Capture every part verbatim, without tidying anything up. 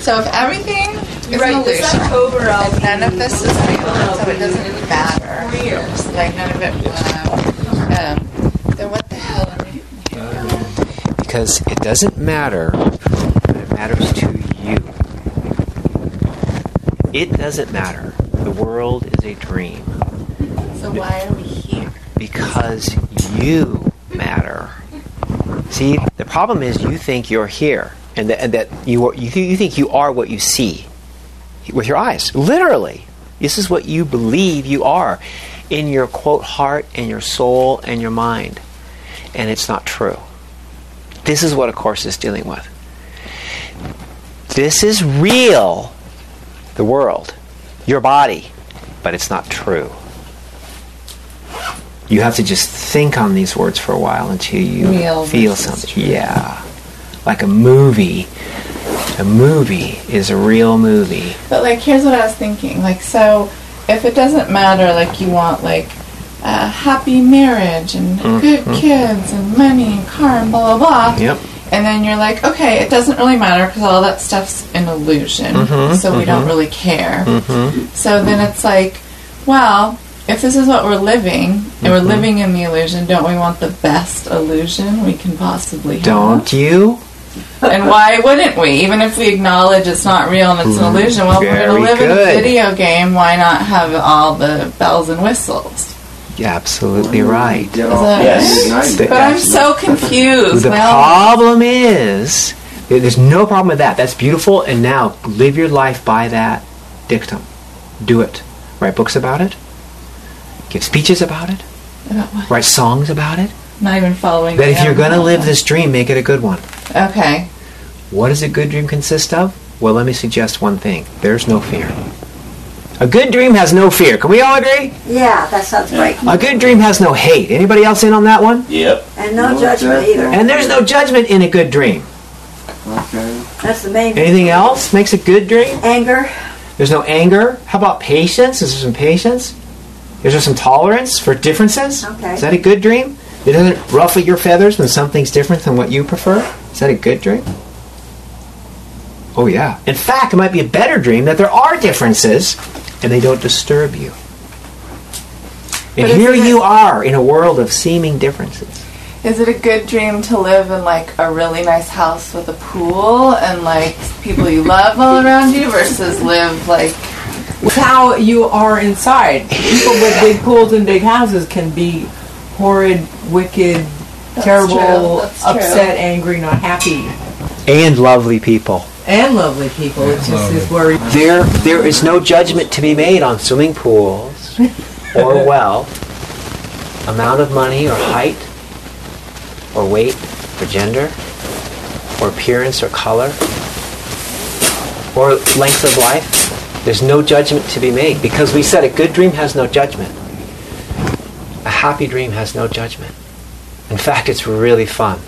So if everything is right, an illusion, overall and none of this is real, so it doesn't matter. Like none of it, um, um, then what the hell are we doing here? Because it doesn't matter, but it matters to you. It doesn't matter. The world is a dream. So why are we here? Because you matter. See, the problem is you think you're here, and that, and that you, are, you you think you are what you see with your eyes. Literally, this is what you believe you are in your quote heart and your soul and your mind, and it's not true. This is what A Course is dealing with. This is real, the world, your body, but it's not true. You have to just think on these words for a while until you Real feel versus something. true. Yeah. Like a movie. A movie is a real movie. But like, here's what I was thinking. Like, so if it doesn't matter, like you want like a happy marriage and Mm, good mm. kids and money and car and blah blah blah. Yep. And then you're like, okay, it doesn't really matter because all that stuff's an illusion, Mhm, so we mhm. don't really care. Mm-hmm. So then it's like, well, if this is what we're living, and we're Mhm. living in the illusion, don't we want the best illusion we can possibly have? Don't you? And why wouldn't we? Even if we acknowledge it's not real and it's an Mm, illusion, well, if we're very going to live in good. a video game, why not have all the bells and whistles? You're absolutely right. Is that Yes. right? But I'm so confused. The Well, problem is, there's no problem with that. That's beautiful, and now live your life by that dictum. Do it. Write books about it. Give speeches about it. about what? Write songs about it. Not even following. That the if you're going to animal. live this dream, make it a good one. Okay. What does a good dream consist of? Well, let me suggest one thing. There's no fear. A good dream has no fear. Can we all agree? Yeah, that sounds great. A good dream has no hate. Anybody else in on that one? Yep. And no, No judgment judgment. either. And there's no judgment in a good dream. Okay. That's the main Anything else makes a good dream? Anger. There's no anger. How about patience? Is there some patience? Is there some tolerance for differences? Okay. Is that a good dream? It doesn't ruffle your feathers when something's different than what you prefer? Is that a good dream? Oh yeah. In fact, it might be a better dream that there are differences and they don't disturb you. And But here isn't it- you are in a world of seeming differences. Is it a good dream to live in like a really nice house with a pool and like people you love all around you versus live like It's how you are inside. People with big pools and big houses can be horrid, wicked, terrible, true, that's true. upset, angry, not happy. And lovely people. And lovely people. It just is where There, there is no judgment to be made on swimming pools or wealth, amount of money or height or weight or gender or appearance or color or length of life. There's no judgment to be made because we said a good dream has no judgment. A happy dream has no judgment. In fact, it's really fun.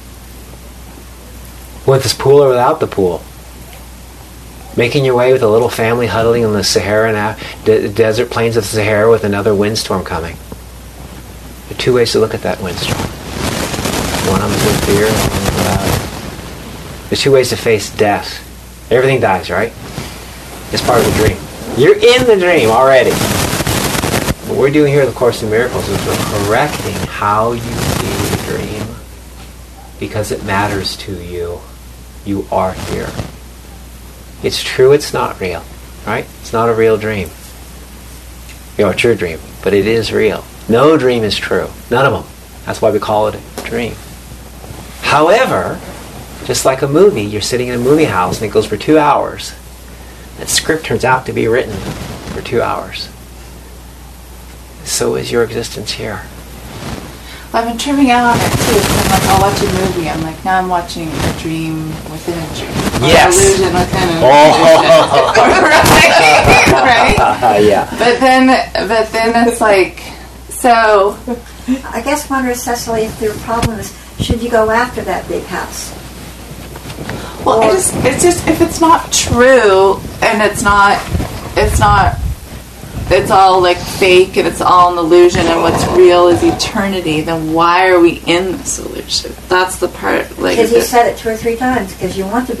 With this pool or without the pool. Making your way with a little family huddling in the Saharan de- desert plains of the Sahara with another windstorm coming. There are two ways to look at that windstorm. One of them is with fear, and one is without it. There's two ways to face death. Everything dies, right? It's part of the dream. You're in the dream already. What we're doing here in the Course in Miracles is we're correcting how you see the dream because it matters to you. You are here. It's true it's not real, right? It's not a real dream. You know, it's your dream, but it is real. No dream is true. None of them. That's why we call it a dream. However, just like a movie, you're sitting in a movie house and it goes for two hours. That script turns out to be written for two hours. So is your existence here. I've been trimming out on it too. 'Cause I'm like, I'll watch a movie. I'm like, now I'm watching a dream within a dream. Or Yes. An illusion within an Oh. illusion. right? Right? yeah. But then, but then it's like, so I guess wonder, Cecily, if the problem is, should you go after that big house? well, Or- it just, it's just if it's not true and it's not, it's not. It's all like fake and it's all an illusion and what's real is eternity, then why are we in this illusion? That's the part, like, Because you that- said it two or three times, because you want to be.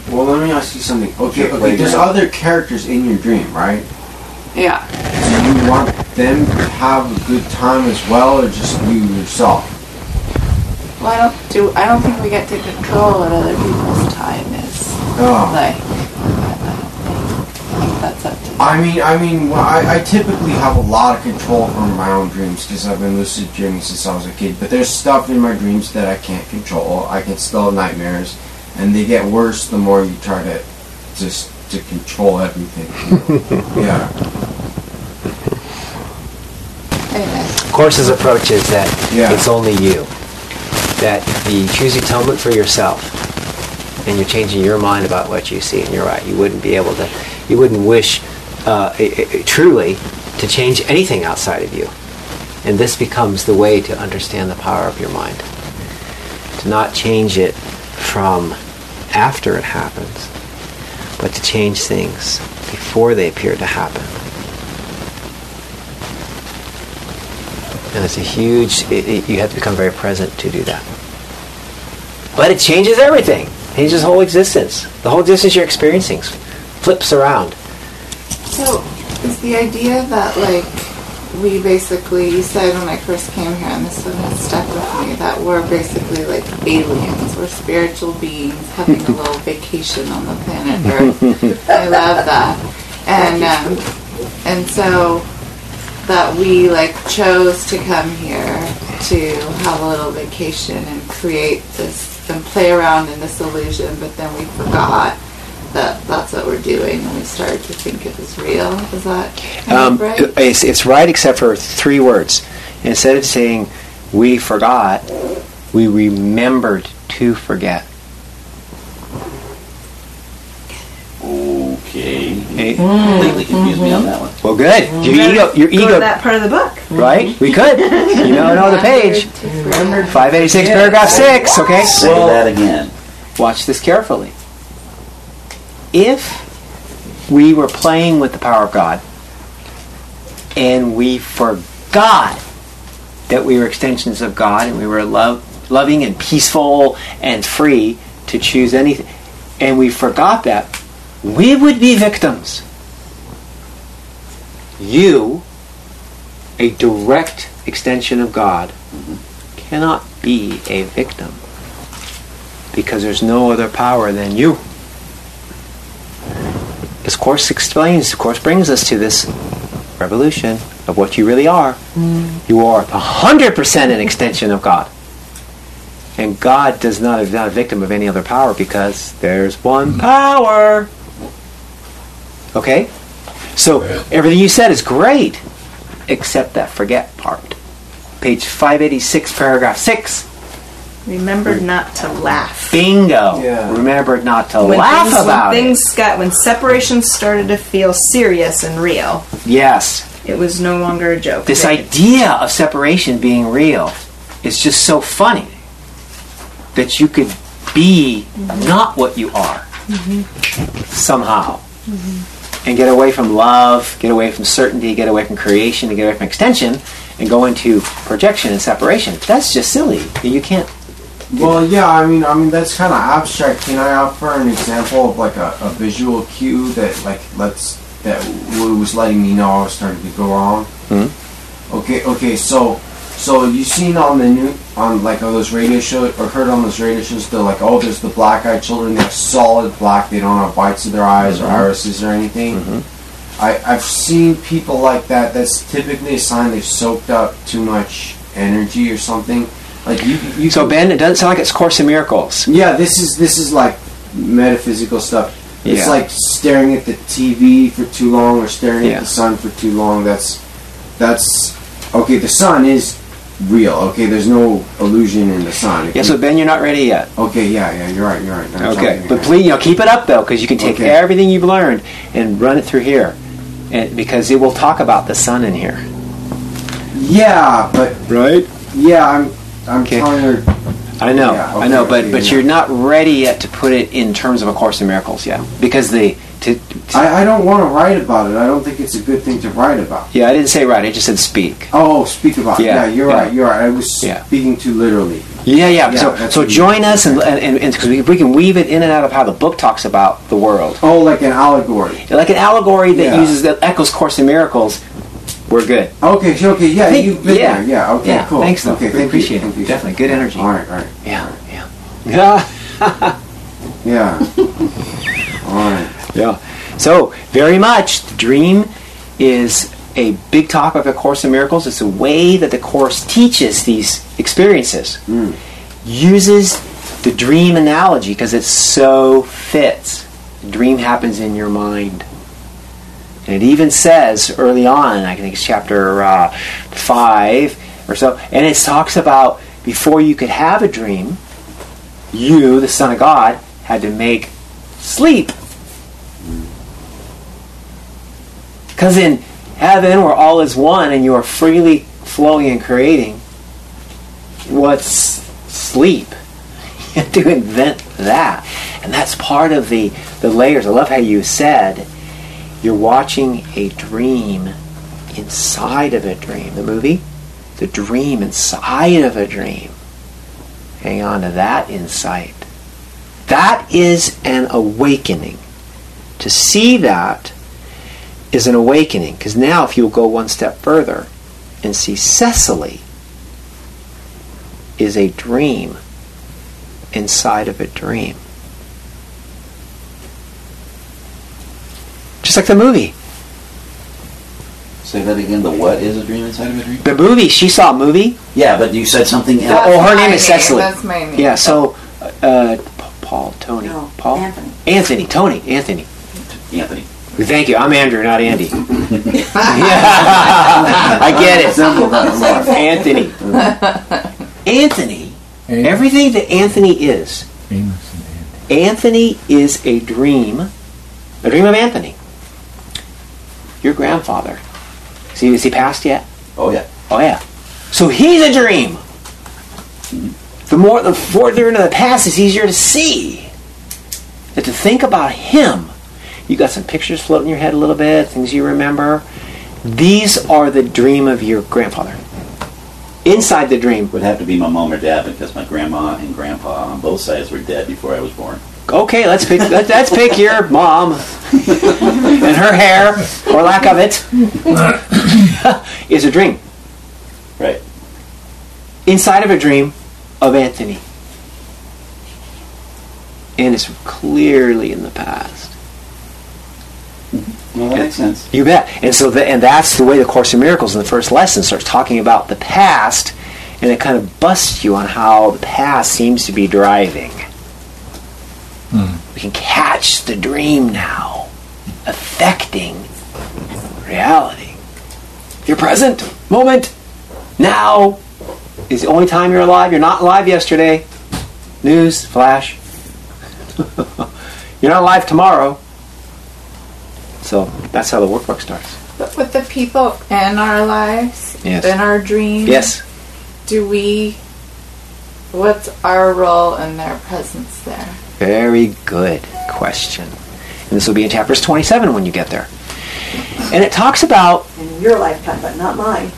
Well, let me ask you something. Okay, Your okay. There's playground. other characters in your dream, right? Yeah. Do you want them to have a good time as well, or just you yourself? Well, I don't do. I don't think we get to control what other people's time is. Oh. Like, I don't think, I think that's up to them. I mean, I mean, well, I, I typically have a lot of control over my own dreams because I've been lucid dreaming since I was a kid. But there's stuff in my dreams that I can't control. I can still have nightmares, and they get worse the more you try to just to control everything. You know? Yeah. Anyway. Course's approach is that Yeah. it's only you. That you choose atonement for yourself, and you're changing your mind about what you see. And you're right. You wouldn't be able to. You wouldn't wish uh, i- i- truly to change anything outside of you. And this becomes the way to understand the power of your mind. To not change it from after it happens, but to change things before they appear to happen. And it's a huge, it, it, you have to become very present to do that. But it changes everything. It changes the whole existence. The whole existence you're experiencing flips around. So, is the idea that, like, we basically, you said when I first came here, and this one has stuck with me, that we're basically like aliens. We're spiritual beings having a little vacation on the planet Earth. I love that. And, um, and so, that we, like, chose to come here to have a little vacation and create this, and play around in this illusion, but then we forgot that that's what we're doing, and we started to think it was real. Is that kind Um, of right? it's, it's right except for three words. Instead of saying we forgot, we remembered to forget. Okay. Hey, Completely confused me on that one. well, good. Your ego, your Go to ego, that part of the book. right? We could. You know, know the page. five eighty-six, paragraph six. Okay. Say that again. Watch this carefully. If we were playing with the power of God and we forgot that we were extensions of God and we were love, loving and peaceful and free to choose anything, and we forgot that, we would be victims. You, a direct extension of God, cannot be a victim because there's no other power than you. As Course explains, the Course brings us to this revolution of what you really are. Mm. You are one hundred percent an extension of God. And God does not is not a victim of any other power because there's one power. Okay? So everything you said is great, except that forget part. Page five eighty-six, paragraph six. Remembered not to laugh. Bingo. Yeah. Remember not to When laugh things, about when it. things got when separation started to feel serious and real, Yes. it was no longer a joke. This They- idea of separation being real is just so funny that you could be not what you are somehow and get away from love, get away from certainty, get away from creation, and get away from extension and go into projection and separation. That's just silly. You can't. Well, yeah, I mean, I mean that's kind of abstract. Can I offer an example of like a, a visual cue that like let's that w- was letting me know I was starting to go wrong? Mm-hmm. Okay, okay, so so you seen on the new on like all those radio shows or heard on those radio shows they're like, oh, there's the black-eyed children. They're solid black. They don't have whites of their eyes Mm-hmm. or irises or anything. Mm-hmm. I I've seen people like that. That's typically a sign they've soaked up too much energy or something. Like you, you So could- Ben, it doesn't sound like it's Course in Miracles. yeah, this is this is like metaphysical stuff. It's Yeah. like staring at the T V for too long or staring Yeah. at the sun for too long. That's that's okay. The sun is real. Okay, there's no illusion in the sun. It Yeah. can- So Ben, you're not ready yet. okay, yeah, yeah, you're right. You're right. I'm Okay, jumping but ahead. please, you know, keep it up though, because you can take Okay. everything you've learned and run it through here, and because it will talk about the sun in here. Yeah, but Right. yeah, I'm I'm Okay. telling her. I know, Yeah, I know, okay, but okay, but yeah. you're not ready yet to put it in terms of A Course in Miracles yet, because the to, to I, I don't want to write about it. I don't think it's a good thing to write about. yeah, I didn't say right. I just said speak. Oh, speak about it. Yeah, Yeah, you're yeah. right. You're right. I was Yeah. speaking too literally. Yeah, yeah. Yeah, so that's so what you- join us and and and because we, we can weave it in and out of how the book talks about the world, Oh, like an allegory. like an allegory that Yeah. uses that echoes Course in Miracles. We're good. Okay, sure, okay, yeah, Think- you've been yeah. there. Yeah, okay, Yeah, cool. thanks, though. Okay, We thank appreciate you. it. Thank you. Definitely. Good energy. All right, all right. Yeah, yeah, yeah, Yeah. All right. yeah. So very much, the dream is a big topic of A Course in Miracles. It's a way that the Course teaches these experiences. Mm. Uses the dream analogy because it so fits. The dream happens in your mind. And it even says early on, I think it's chapter uh, five or so, and it talks about before you could have a dream, you, the Son of God, had to make sleep. Because in heaven, where all is one and you are freely flowing and creating, what's sleep? You have to invent that. And that's part of the, the layers. I love how you said you're watching a dream inside of a dream. The movie? The dream inside of a dream. Hang on to that insight. That is an awakening. To see that is an awakening. Because now if you'll go one step further and see Cecily is a dream inside of a dream. Just like the movie. Say that again. The what is a dream inside of a dream? The movie, she saw a movie. Yeah, but you said something else. Oh, her That's name my is Cecily. That's my name. Yeah, so uh, P- Paul, Tony, No, Paul, Anthony. Anthony, Tony, Anthony. Anthony. Thank you. I'm Andrew, not Andy. Yeah, I get it. Simple that a lot. Anthony. Anthony. Everything that Anthony is, Anthony is a dream, a dream of Anthony. Your grandfather. See, is he passed yet? Oh yeah. Oh yeah. So he's a dream. The more, the further into the past, it's easier to see. That to think about him, you got some pictures floating in your head a little bit, things you remember. These are the dream of your grandfather. Inside the dream. Would have to be my mom or dad because my grandma and grandpa on both sides were dead before I was born. Okay, let's pick. let, let's pick your mom and her hair, or lack of it, is a dream. Right. Inside of a dream of Anthony, and it's clearly in the past. Well, that makes sense. You bet. And so, the, and that's the way the Course in Miracles in the first lesson starts talking about the past, and it kind of busts you on how the past seems to be driving. We can catch the dream now, affecting reality. Your present moment now is the only time you're alive. You're not alive yesterday. News flash. You're not alive tomorrow. So that's how the workbook starts. But with the people in our lives, Yes. in our dreams, Yes. do we, what's our role in their presence there? Very good question. And this will be in chapters twenty-seven when you get there. And it talks about In your lifetime, but not mine.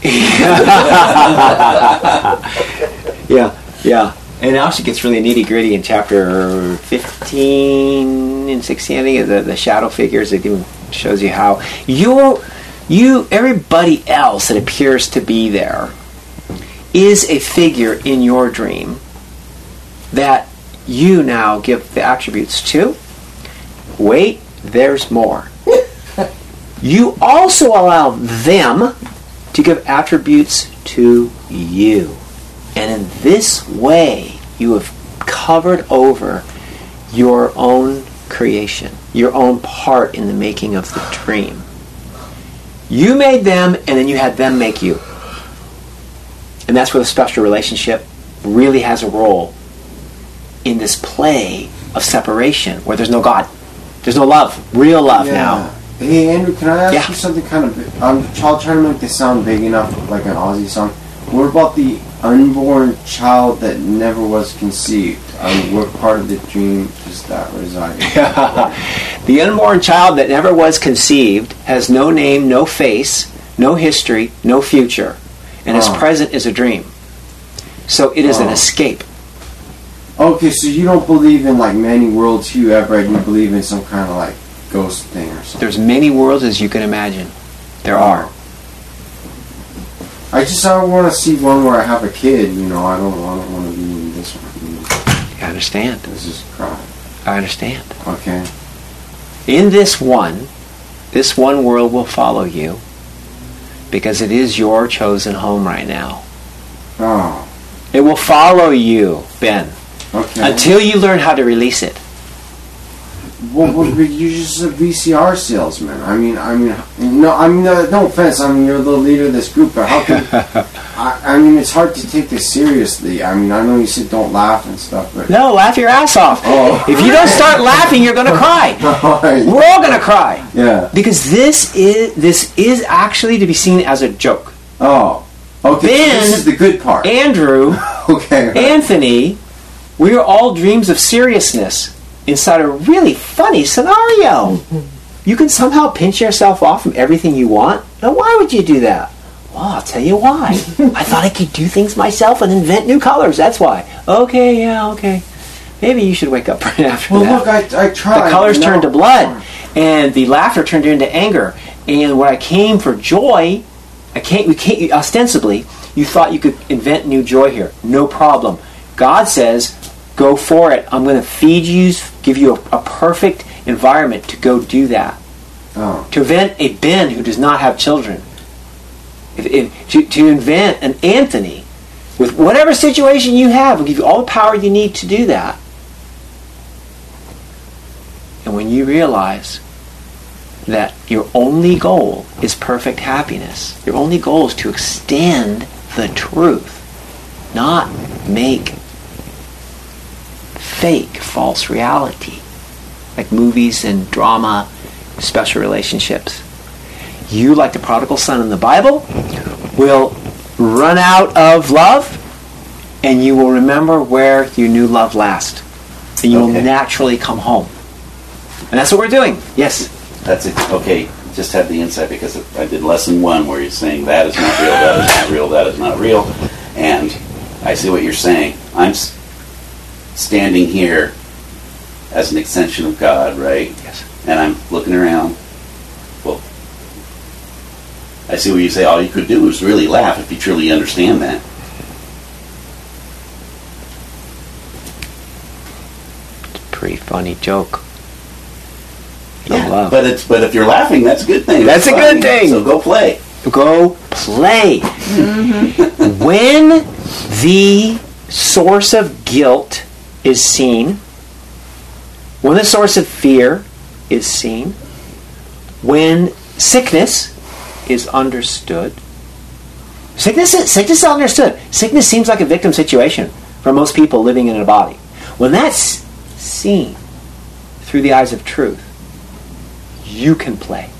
yeah, yeah. And now she gets really nitty gritty in chapter fifteen and sixteen. I think the the shadow figures. It even shows you how you, you, everybody else that appears to be there is a figure in your dream that you now give the attributes to. Wait, there's more. You also allow them to give attributes to you. And in this way, you have covered over your own creation, your own part in the making of the dream. You made them, and then you had them make you. And that's where the special relationship really has a role in this play of separation, where there's no God. There's no love, real love Yeah. now. Hey Andrew, can I ask Yeah. you something kind of? I'm trying to make this sound big enough, like an Aussie song. What about the unborn child that never was conceived. Um, what part of the dream does that reside in? The unborn child that never was conceived has no name, no face, no history, no future, and his Oh. present is a dream. So it is an Oh. escape. Okay, so you don't believe in like many worlds you have read. You believe in some kind of like ghost thing or something. There's many worlds as you can imagine. There are. I just I don't want to see one where I have a kid. You know, I don't. I don't want to be in this one. You know, I understand. this is cry. I understand. Okay. In this one, this one world will follow you because it is your chosen home right now. Oh. It will follow you, Ben, Okay. until you learn how to release it. Well, well, but you're just a V C R salesman. I mean, I mean, no, I mean, uh, no offense. I mean, you're the leader of this group, but how can? I, I mean, it's hard to take this seriously. I mean, I know you said don't laugh and stuff, but No, laugh your ass off. Oh. If you don't start laughing, you're going to cry. We're all going to cry. yeah. Because this is this is actually to be seen as a joke. Oh. Okay. Ben- this is the good part. Andrew, okay. Right. Anthony, we are all dreams of seriousness inside a really funny scenario. You can somehow pinch yourself off from everything you want. Now, why would you do that? Well, I'll tell you why. I thought I could do things myself and invent new colors. That's why. Okay, yeah, okay. Maybe you should wake up right after Well, that. look, I, I tried. The colors No. turned to blood, and the laughter turned into anger. And when I came for joy, I can't. We can't. Ostensibly, you thought you could invent new joy here. No problem. God says, "Go for it. I'm going to feed you, give you a, a perfect environment to go do that." Oh. To invent a Ben who does not have children, if, if, to, to invent an Anthony with whatever situation you have, will give you all the power you need to do that. And when you realize that your only goal is perfect happiness, your only goal is to extend the truth, not make fake, false reality, like movies and drama, special relationships. You, like the prodigal son in the Bible, will run out of love, and you will remember where you knew love last. And you will Okay. naturally come home. And that's what we're doing. Yes. That's it. Okay, just had the insight because I did lesson one where you're saying that is not real, that is not real, that is not real. And I see what you're saying. I'm s- standing here as an extension of God, right? Yes. And I'm looking around. Well, I see what you say. All you could do is really laugh if you truly understand that. Pretty funny joke. No Yeah, love. but it's but if you're laughing, that's a good thing. That's a funny. good thing. So go play. Go play. When the source of guilt is seen, when the source of fear is seen, when sickness is understood, sickness is, sickness is understood. Sickness seems like a victim situation for most people living in a body. When that's seen through the eyes of truth, you can play.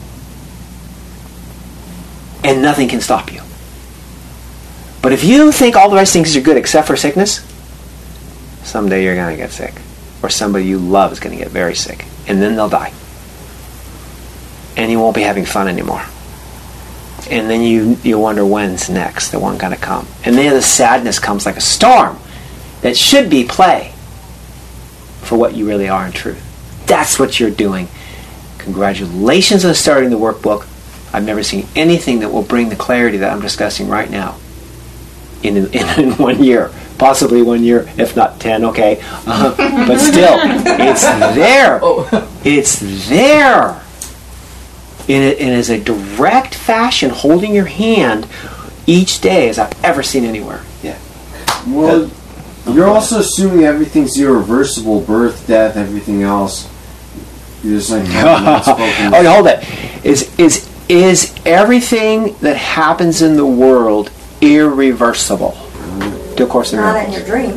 And nothing can stop you. But if you think all the rest of things are good except for sickness, someday you're going to get sick. Or somebody you love is going to get very sick. And then they'll die. And you won't be having fun anymore. And then you you wonder when's next, the one going to come. And then the sadness comes like a storm that should be play for what you really are in truth. That's what you're doing. Congratulations on starting the workbook. I've never seen anything that will bring the clarity that I'm discussing right now in, in, in one year. Possibly one year, if not ten, okay. Uh, but still, it's there. It's there. In it, it is a direct fashion holding your hand each day as I've ever seen anywhere. Yeah. Well, you're also assuming everything's irreversible, birth, death, everything else. You're just like having unspoken- Okay, hold it. Is is is everything that happens in the world irreversible? To A Course in Not in Miracles. your dream.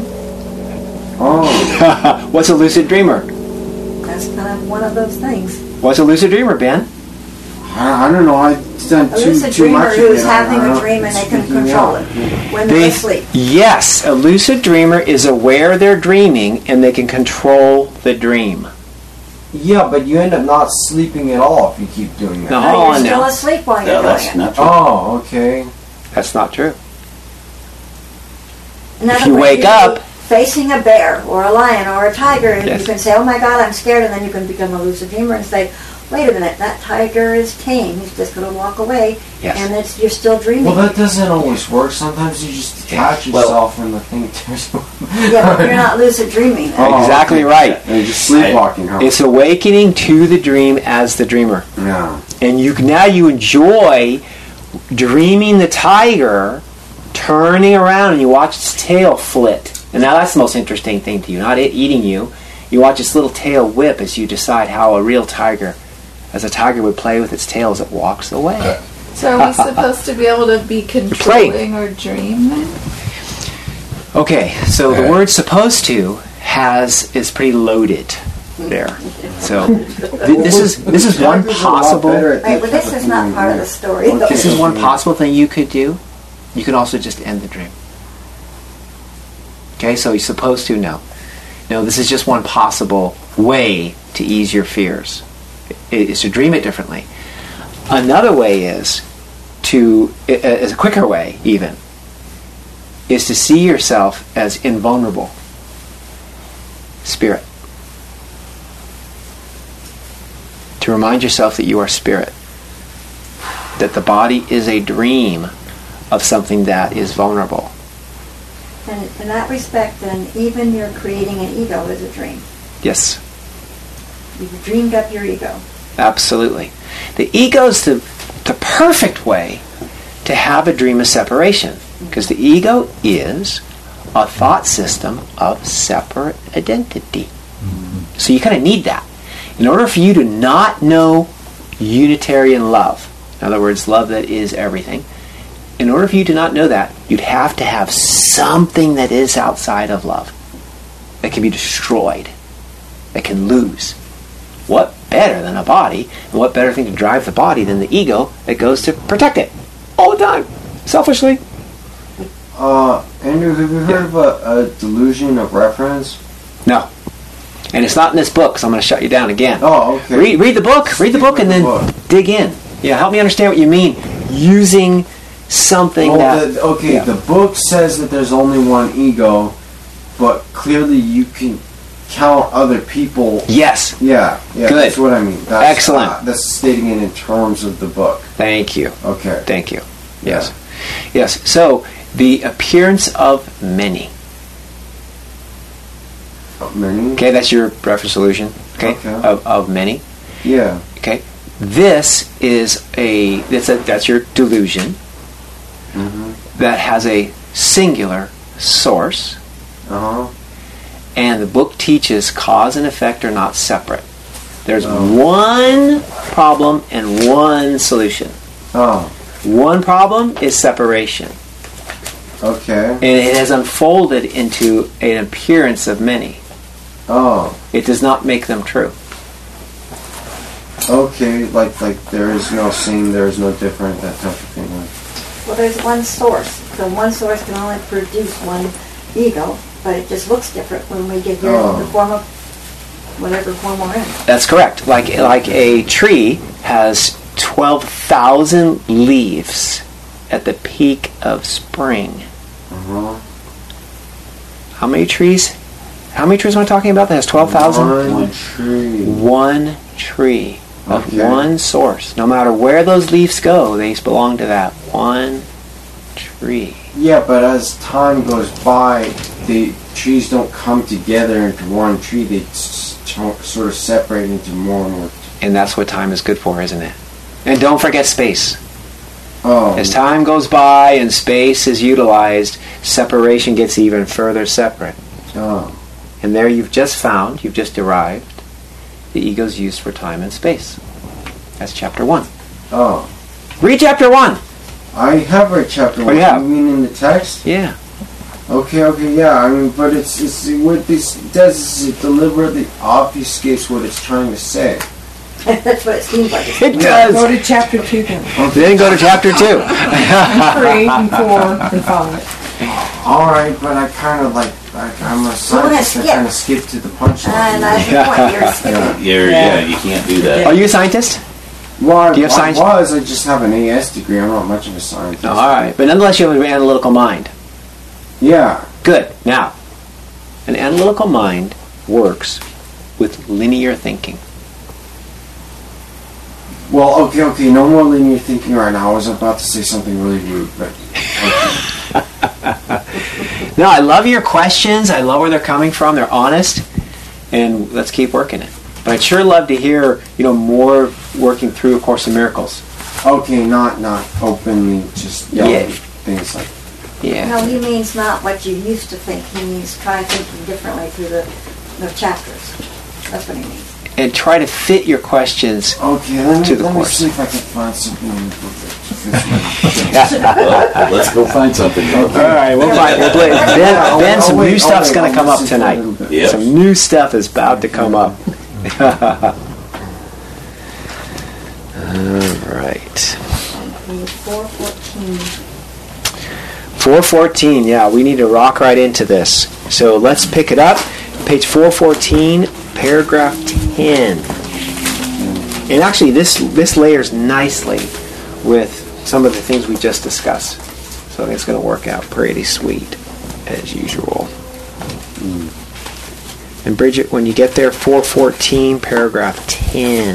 Oh, What's a lucid dreamer? That's kind of one of those things. What's a lucid dreamer, Ben? I, I don't know. I've done A too, lucid too dreamer much of who's it. I- having I a don't- dream and they can speaking control out. it when They- they're asleep. Yes, a lucid dreamer is aware they're dreaming and they can control the dream. Yeah, but you end up not sleeping at all if you keep doing that. No. No, Oh, you're still no. asleep while No, you're that's doing it. not true. Oh, okay. That's not true. In other If you words, wake can up- be facing a bear or a lion or a tiger, and Yes. you can say, "Oh my God, I'm scared," and then you can become a lucid dreamer and say, "Wait a minute, that tiger is tame. He's just going to walk away," Yes. and it's you're still dreaming. Well, that doesn't always work. Sometimes you just detach Yeah. Well- yourself from the thing. There's yeah, but you're not lucid dreaming. Then. Oh, Exactly okay. right. And you're just sleepwalking, huh? It's awakening to the dream as the dreamer. Yeah. And you can- now you enjoy dreaming the tiger turning around and you watch its tail flit. And now that's the most interesting thing to you, not it eating you. You watch its little tail whip as you decide how a real tiger, as a tiger would play with its tail as it walks away. So are we supposed to be able to be controlling our dream then? Okay, so the word "supposed to" has is pretty loaded there. So th- this is this is one Tigers are a lot possible. better at Right, that but type this of is not thing part of than the story. me. This is one possible thing you could do. You can also just end the dream. Okay, so you're supposed to no. No, this is just one possible way to ease your fears. It is to dream it differently. Another way is to, as a quicker way even, is to see yourself as invulnerable spirit. To remind yourself that you are spirit. That the body is a dream of something that is vulnerable. And in that respect, then, even you're creating an ego is a dream. Yes, You've dreamed up your ego. absolutely. The ego is the, the perfect way to have a dream of separation. Because the ego is a thought system of separate identity. So you kind of need that. In order for you to not know Unitarian love, in other words, love that is everything, in order for you to not know that, you'd have to have something that is outside of love, that can be destroyed, that can lose. What better than a body, and what better thing to drive the body than the ego that goes to protect it all the time, selfishly? Uh, Andrew, have you heard of a, a delusion of reference? No. And it's not in this book, so I'm going to shut you down again. Oh, okay. Read, read the book, read the Stick book, with and the then book. dig in. Yeah, help me understand what you mean using something Oh, that... the, okay, yeah. the book says that there's only one ego, but clearly you can count other people. Yes, Yeah, yeah, Good. that's what I mean. That's, Excellent. Uh, that's stating it in terms of the book. thank you. Okay. Thank you. Yes. Yes, so the appearance of many. Many? Okay, that's your reference solution. Okay, Okay. Of, of many. Yeah. Okay, this is a that's a that's your delusion Mm-hmm. that has a singular source, Uh-huh. and the book teaches cause and effect are not separate. There's Oh. one problem and one solution. Oh, One problem is separation, okay. and it has unfolded into an appearance of many. Oh, It does not make them true. okay. Like, like there is no same, there is no different, that type of thing. Right? Well, there's one source. So one source can only produce one ego, but it just looks different when we get here Oh. in the form of whatever form we're in. That's correct. Like like a tree has twelve thousand leaves at the peak of spring. Uh-huh. How many trees? How many trees am I talking about that has twelve thousand? One tree. One tree of Okay. one source. No matter where those leaves go, they belong to that one tree. Yeah, but as time goes by, the trees don't come together into one tree. They s- s- sort of separate into more and more. And that's what time is good for, isn't it? And don't forget space. Oh, As time goes by and space is utilized, separation gets even further separate. oh, And there you've just found, you've just derived, the ego's used for time and space. That's chapter one. oh. Read chapter one! I have read chapter Oh, one. you have? You mean in the text? Yeah. Okay, okay, yeah. I mean, but it's, it's what this does is it deliberately obfuscates what it's trying to say. That's what it seems like. It's It Go does. to chapter two then. Then go to chapter two. And three and four and five. All right, but I kind of like, like I'm a scientist. I skip. kind of skip to the punchline. And that's the point. You're skipping. You're, yeah. you can't do that. Are you a scientist? Well, I, Do you have I science- was. I just have an A S degree. I'm not much of a scientist. No, all right. But nonetheless, you have an analytical mind. Yeah. Good. Now, an analytical mind works with linear thinking. Well, okay, okay. No more linear thinking right now. I was about to say something really rude, but okay. No, I love your questions. I love where they're coming from. They're honest, and let's keep working it. But I'd sure love to hear, you know, more working through A Course in Miracles. Okay, not not openly, just yelling Yeah. things like. Yeah. No, he means not what you used to think. He means try thinking differently through the, the chapters. That's what he means. And try to fit your questions. Okay, let me To the let me course. see if I can find something in the book that fits my- Well, let's go find something. All right, we'll buy, we'll play. Ben, Oh, ben, some oh, wait, new stuff's oh, wait, going to I'll come up listen to a little tonight. bit. Yep. Some new stuff is about to come up. All right. And four fourteen. four fourteen, yeah, we need to rock right into this. So let's pick it up. Page four fourteen, paragraph ten. And actually, this this layers nicely with some of the things we just discussed. So I think it's going to work out pretty sweet, as usual. And Bridget, when you get there, four fourteen, paragraph ten.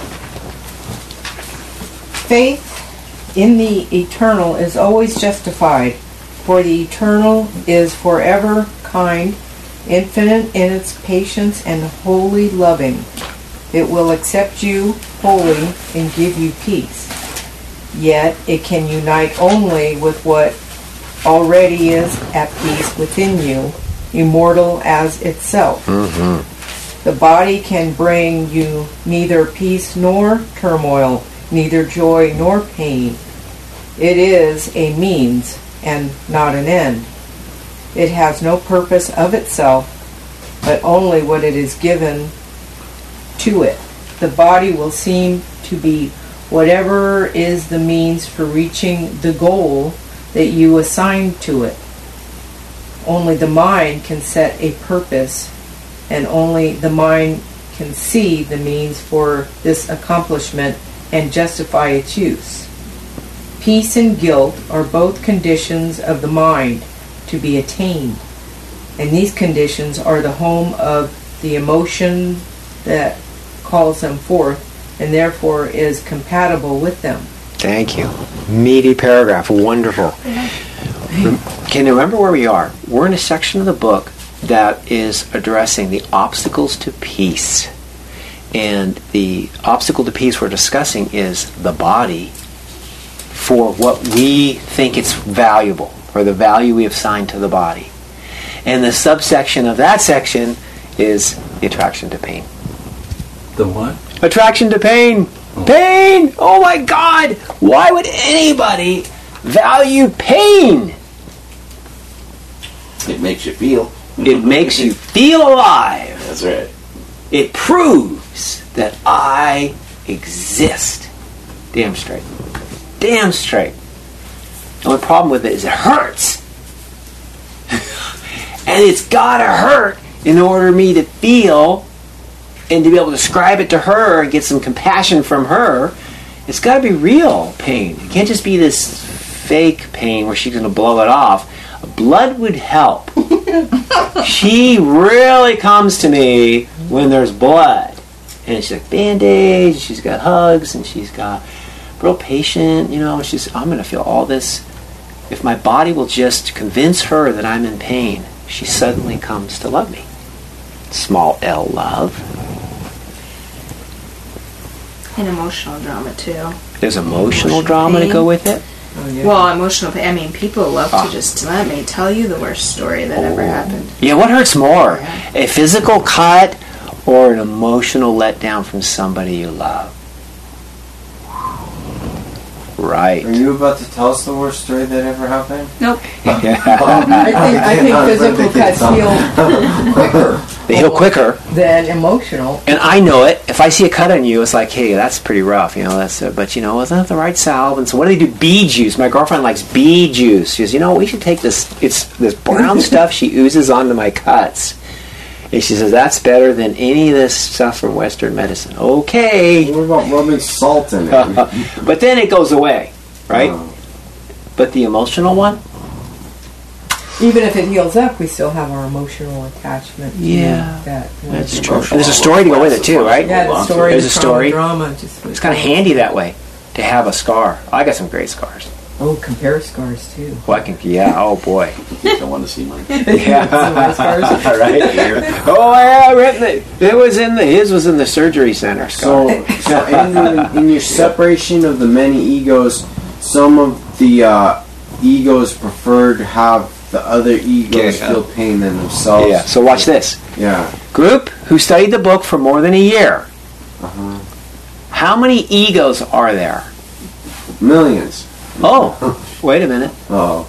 Faith in the eternal is always justified, for the eternal is forever kind, infinite in its patience, and wholly loving. It will accept you wholly and give you peace. Yet it can unite only with what already is at peace within you, immortal as itself. The body can bring you neither peace nor turmoil, neither joy nor pain. It is a means and not an end. It has no purpose of itself, but only what it is given to it. The body will seem to be whatever is the means for reaching the goal that you assign to it. Only the mind can set a purpose, and only the mind can see the means for this accomplishment and justify its use. Peace and guilt are both conditions of the mind to be attained, and these conditions are the home of the emotion that calls them forth, and therefore is compatible with them. Thank you. Meaty paragraph. Wonderful. Can you remember where we are? We're in a section of the book that is addressing the obstacles to peace. And the obstacle to peace we're discussing is the body for what we think it's valuable, or the value we have assigned to the body. And the subsection of that section is the attraction to pain. The what? Attraction to pain. Pain! Oh my God! Why would anybody value pain? It makes you feel. It makes you feel alive. That's right. It proves that I exist. Damn straight. Damn straight. The only problem with it is it hurts. And it's gotta hurt in order for me to feel and to be able to describe it to her and get some compassion from her. It's gotta be real pain. It can't just be this fake pain where she's gonna blow it off. Blood would help. She really comes to me when there's blood. And she's like Band-Aids, she's got hugs, and she's got real patient, you know, she's, I'm going to feel all this. If my body will just convince her that I'm in pain, she suddenly comes to love me. Small L love. And emotional drama too. There's emotional Emotional drama to pain. go with it. Oh, yeah. Well, emotional pain. I mean, people love Ah. to just let me tell you the worst story that ever happened. Yeah, what hurts more? Yeah. A physical cut or an emotional letdown from somebody you love? Right. Are you about to tell us the worst story that ever happened? Nope. I think, I think physical cuts heal quicker They heal quicker. than emotional. And I know it. If I see a cut on you, it's like, hey, that's pretty rough, you know. That's, uh, but you know, isn't that the right salve? And so, what do they do? Bee juice. My girlfriend likes bee juice. She says, you know, we should take this. It's this brown stuff she oozes onto my cuts, and she says that's better than any of this stuff from Western medicine. Okay, What about rubbing salt in it? but then it goes away, right? Oh. But the emotional one, Even if it heals up, we still have our emotional attachment. to Yeah. that. that's true. And there's a story to go with it too, right? Yeah, the story. There's the a story. Drama, drama just It's kind of handy that way to have a scar. I got some great scars. Oh, compare scars too. Well, I can, yeah. Oh boy. You don't want to see mine. Yeah. Scars. All right. Oh yeah, we had the- it was in the his was in the surgery center. So, Scar. so in, the, in your separation of the many egos, some of the uh, egos prefer to have the other egos Yeah. feel pain than themselves. Yeah. So watch this. Yeah. Group who studied the book for more than a year. Uh-huh. How many egos are there? Millions. Oh, wait a minute. Oh.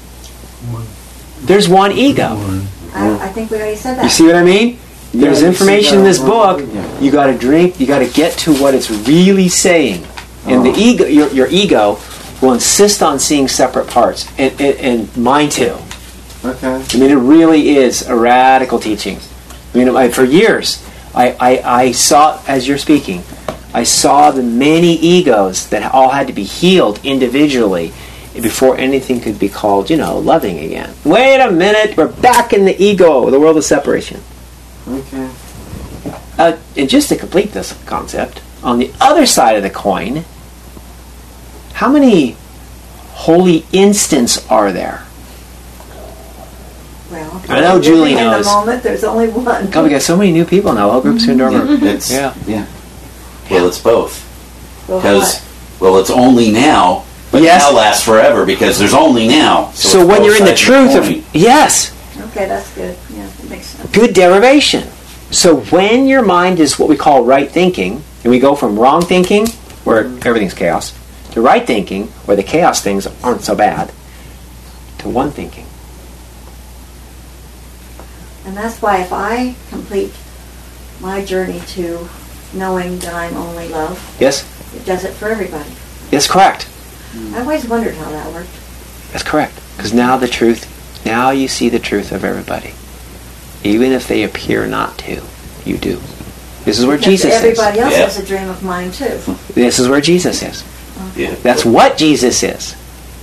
There's one ego. I, I think we already said that. You see what I mean? There's Yeah, you information see in that. this book. Yeah. You got to drink. You got to get to what it's really saying. And the Oh. ego, your, your ego, will insist on seeing separate parts, and, and, and mine too. Okay. I mean, it really is a radical teaching. I mean, I, for years, I, I, I saw, as you're speaking, I saw the many egos that all had to be healed individually before anything could be called, you know, loving again. Wait a minute, we're back in the ego, the world of separation. Okay. Uh, and just to complete this concept, on the other side of the coin, how many holy instants are there? Well, I know Julie in knows. the moment, there's only one. God, we got so many new people now. Whole groups are Yeah, it's, Yeah. yeah. Well, it's both. Well, Because, what? well, it's only now, but Yes. now lasts forever because there's only now. So, it's when both you're in the sides truth coin. of, yes, Okay, that's good. Yeah, that makes sense. good derivation. So when your mind is what we call right thinking, and we go from wrong thinking, where everything's chaos, to right thinking, where the chaos things aren't so bad, to one thinking. And that's why if I complete my journey to knowing that I'm only love, Yes? it does it for everybody. That's correct. I always wondered how that worked. That's correct. Because now the truth, now you see the truth of everybody. Even if they appear not to, you do. This is where Because Jesus everybody is. else Yeah. has a dream of mine too. This is where Jesus is. Yeah. That's what Jesus is.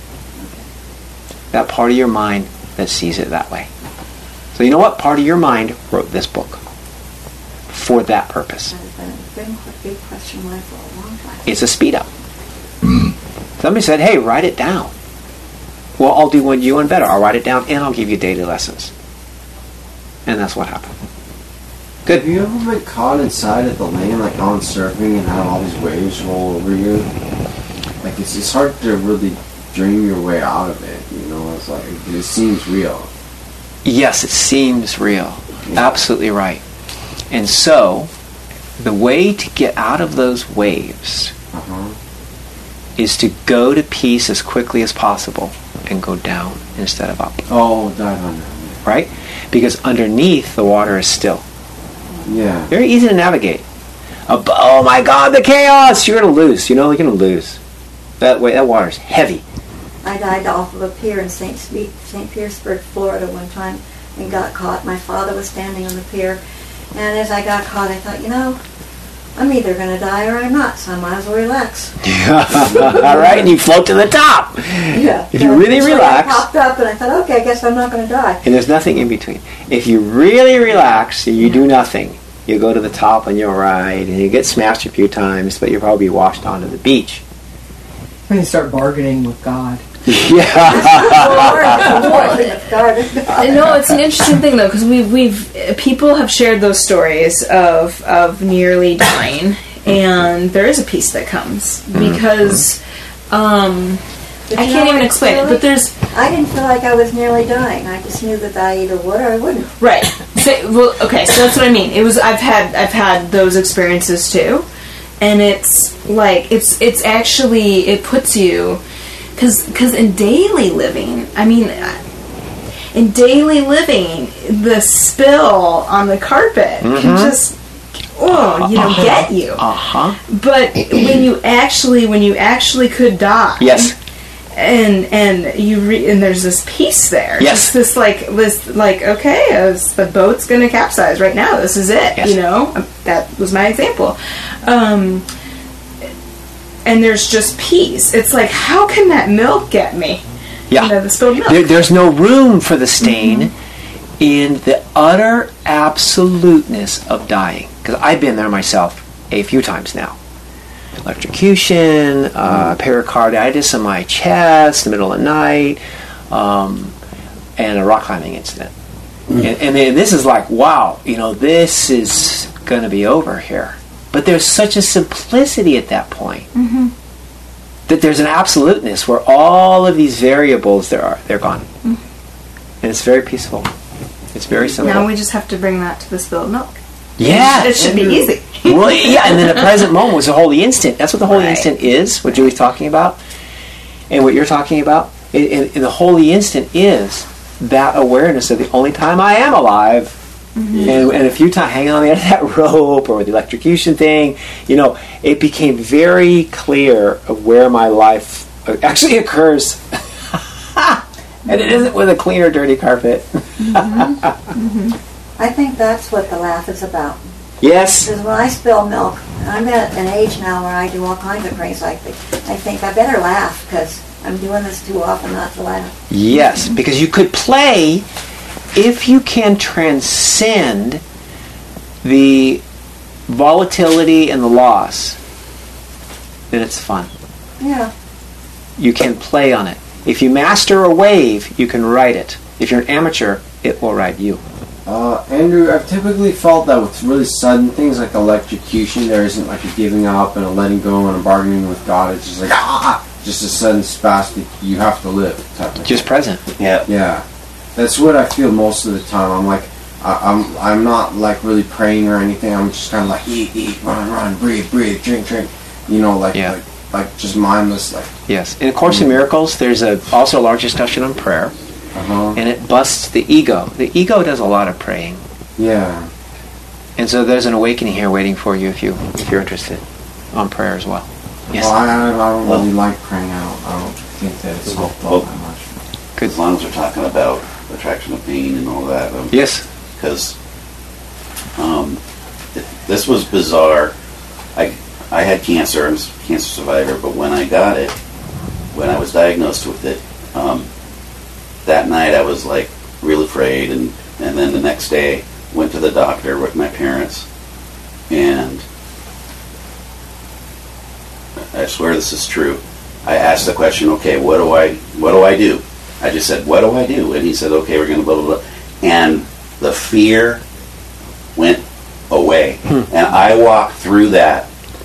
That part of your mind that sees it that way. So you know what? Part of your mind wrote this book for that purpose. That has been a big, big question mark for a long time. It's a speed up. Somebody said, hey, write it down. Well, I'll do one you one better. I'll write it down and I'll give you daily lessons. And that's what happened. Good. Have you ever been caught inside of the lane, like on surfing, and had all these waves roll over you? Like it's it's hard to really dream your way out of it. You know, it's like it seems real. Yes, it seems real. Absolutely right. And so, the way to get out of those waves Uh-huh. is to go to peace as quickly as possible and go down instead of up. Oh, dive under. Right? Because underneath the water is still. Yeah. Very easy to navigate. Ab- Oh my God, the chaos! You're gonna lose. You know you're gonna lose. That way, that water's heavy. I died off of a pier in Saint Saint Petersburg, Florida one time and got caught. My father was standing on the pier, and as I got caught, I thought, you know, I'm either going to die or I'm not, so I might as well relax. All right, and you float to the top. Yeah. If you really So I relax, popped up, and I thought, okay, I guess I'm not going to die. and there's nothing in between. If you really relax and you do nothing, you go to the top and you'll ride, and you get smashed a few times, but you'll probably be washed onto the beach. When you start bargaining with God. Yeah. No, it's an interesting thing though, because we've we've uh, people have shared those stories of of nearly dying, and there is a peace that comes because um, But I you can't know, even explain it. really, But there's I didn't feel like I was nearly dying. I just knew that I either would or I wouldn't. right. So, well, okay, so that's what I mean. It was I've had I've had those experiences too, and it's like it's it's actually it puts you because because in daily living, I mean, in daily living, the spill on the carpet Mm-hmm. can just oh you know Uh-huh. get you. Uh-huh. But when you actually when you actually could die, Yes. and and you re- and there's this peace there. Yes. Just this like this like okay, uh, the boat's gonna capsize right now. This is it. Yes. You know, Um, that was my example. Um, and there's just peace. It's like, how can that milk get me? Yeah. You know, the spilled milk. There, there's no room for the stain in the utter absoluteness of dying. Because I've been there myself a few times now. Electrocution, uh, pericarditis in my chest, in the middle of the night, um, and a rock climbing incident. And, and then this is like, wow, you know, this is going to be over here. But there's such a simplicity at that point. That there's an absoluteness where all of these variables there are, they're gone. And it's very peaceful. It's very simple. Now we just have to bring that to the spilled milk. yeah. It should be easy. Well, yeah, and then the present moment was a holy instant. That's what the holy Right. instant is, what Julie's talking about, and what you're talking about. And, and, and the holy instant is that awareness of the only time I am alive. And, and a few times hanging on the end of that rope or the electrocution thing, you know, it became very clear of where my life actually occurs. And it isn't with a clean or dirty carpet. I think that's what the laugh is about. Yes. Because when I spill milk, and I'm at an age now where I do all kinds of crazy. I think, I think I better laugh because I'm doing this too often not to laugh. Yes, because you could play if you can transcend the volatility and the loss, then it's fun. Yeah. You can play on it. If you master a wave, you can ride it. If you're an amateur, it will ride you. Uh, Andrew, I've typically felt that with really sudden things like electrocution, there isn't like a giving up and a letting go and a bargaining with God. It's just like, ah! Just a sudden spastic, you have to live type of Just thing. present. Yeah. Yeah. That's what I feel most of the time. I'm like, I, I'm I'm not like really praying or anything. I'm just kind of like, eat, eat, run, run, breathe, breathe, drink, drink. You know, like, Yeah. like, like just mindless, like, Yes. In A Course in Miracles, there's a, also a large discussion on prayer, uh-huh. and it busts the ego. The ego does a lot of praying. Yeah. And so there's an awakening here waiting for you if, you, if you're interested on prayer as well. Yes. Well, I, I don't Well- really like praying out. I don't think that it's helped all Well- that much. Good. As long as we're talking about attraction of pain and all that. Um, Yes. Because um, th- this was bizarre. I I had cancer. I was a cancer survivor. But when I got it, when I was diagnosed with it, um, that night I was like real afraid. And, and then the next day, went to the doctor with my parents. And I swear this is true. I asked the question, okay, what do I what do I do? I just said, what do I do? And he said, okay, we're going to blah, blah, blah. And the fear went away. And I walked through that.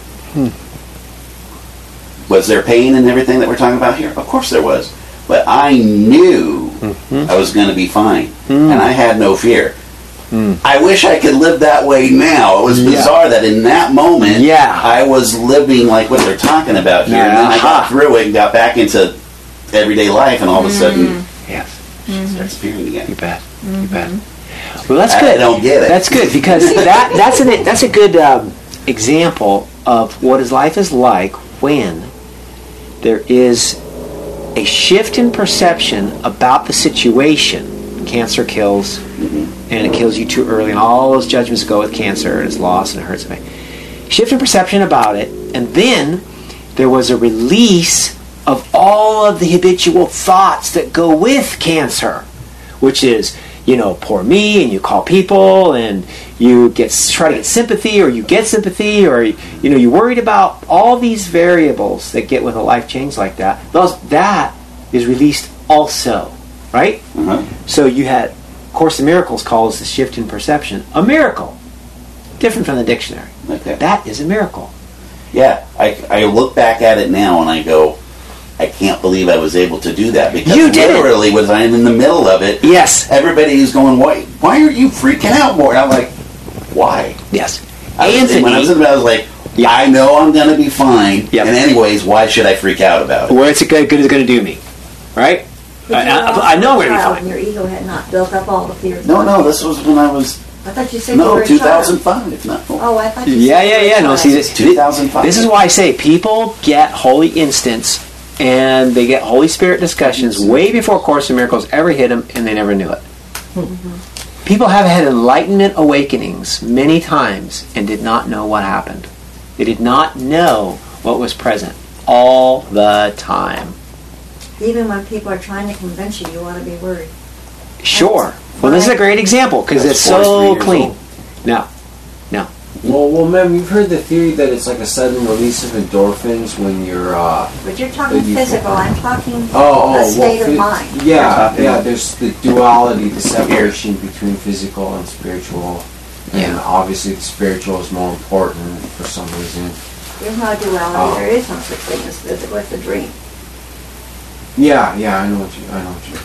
Was there pain and everything that we're talking about here? Of course there was. But I knew I was going to be fine. And I had no fear. I wish I could live that way now. It was Yeah. bizarre that in that moment, Yeah. I was living like what they're talking about here. And then I got Aha. through it and got back into everyday life, and all of a sudden, Yes. starts fearing again. You bet. You bet. Well, that's I good. don't get it. That's good because that that's an that's a good um, example of what his life is like when there is a shift in perception about the situation. Cancer kills, and it kills you too early, and all those judgments go with cancer, and it's lost, and it hurts me. Shift in perception about it, and then there was a release of all of the habitual thoughts that go with cancer, which is, you know, poor me, and you call people, and you get try to get sympathy, or you get sympathy, or you know, you're worried about all these variables that get with a life change like that. Those that is released also, right? Uh-huh. So you had Course in Miracles calls the shift in perception a miracle, different from the dictionary. Okay. That is a miracle. Yeah, I, I look back at it now and I go, I can't believe I was able to do that because You did it. literally was I'm in the middle of it. Yes. Everybody is going, why? Why are you freaking out more? And I'm like, why? Yes. I was, Anthony. when I was in the middle, I was like, Yeah. I know I'm going to be fine. Yep. And anyways, why should I freak out about it? Where it's good, good is going to do me, right? But I, you were I, also I know I'm a going to be child, fine. and your ego had not built up all the fears. No, no, this was when I was, I thought you said you no, were a two child. thousand five. No. Oh, I thought you Yeah, said yeah, you were a yeah. No, child. see, this, two thousand five. this is why I say people get holy instants and they get Holy Spirit discussions way before Course in Miracles ever hit them, and they never knew it. Mm-hmm. People have had enlightenment awakenings many times and did not know what happened. They did not know what was present all the time. Even when people are trying to convince you, you ought to be worried. Sure. Well, this is a great example because That's it's so forty-three years clean. old. No, no. Well, well, ma'am, you've heard the theory that it's like a sudden release of endorphins when you're, uh... But you're talking But you- physical. I'm talking Oh, oh, a state well, of phy- mind. Yeah, yeah, there's the duality, the separation between physical and spiritual. And Yeah. obviously the spiritual is more important for some reason. There's no duality. Oh. There is no such thing as physical. It's a dream. Yeah, yeah, I know what you, I know what you're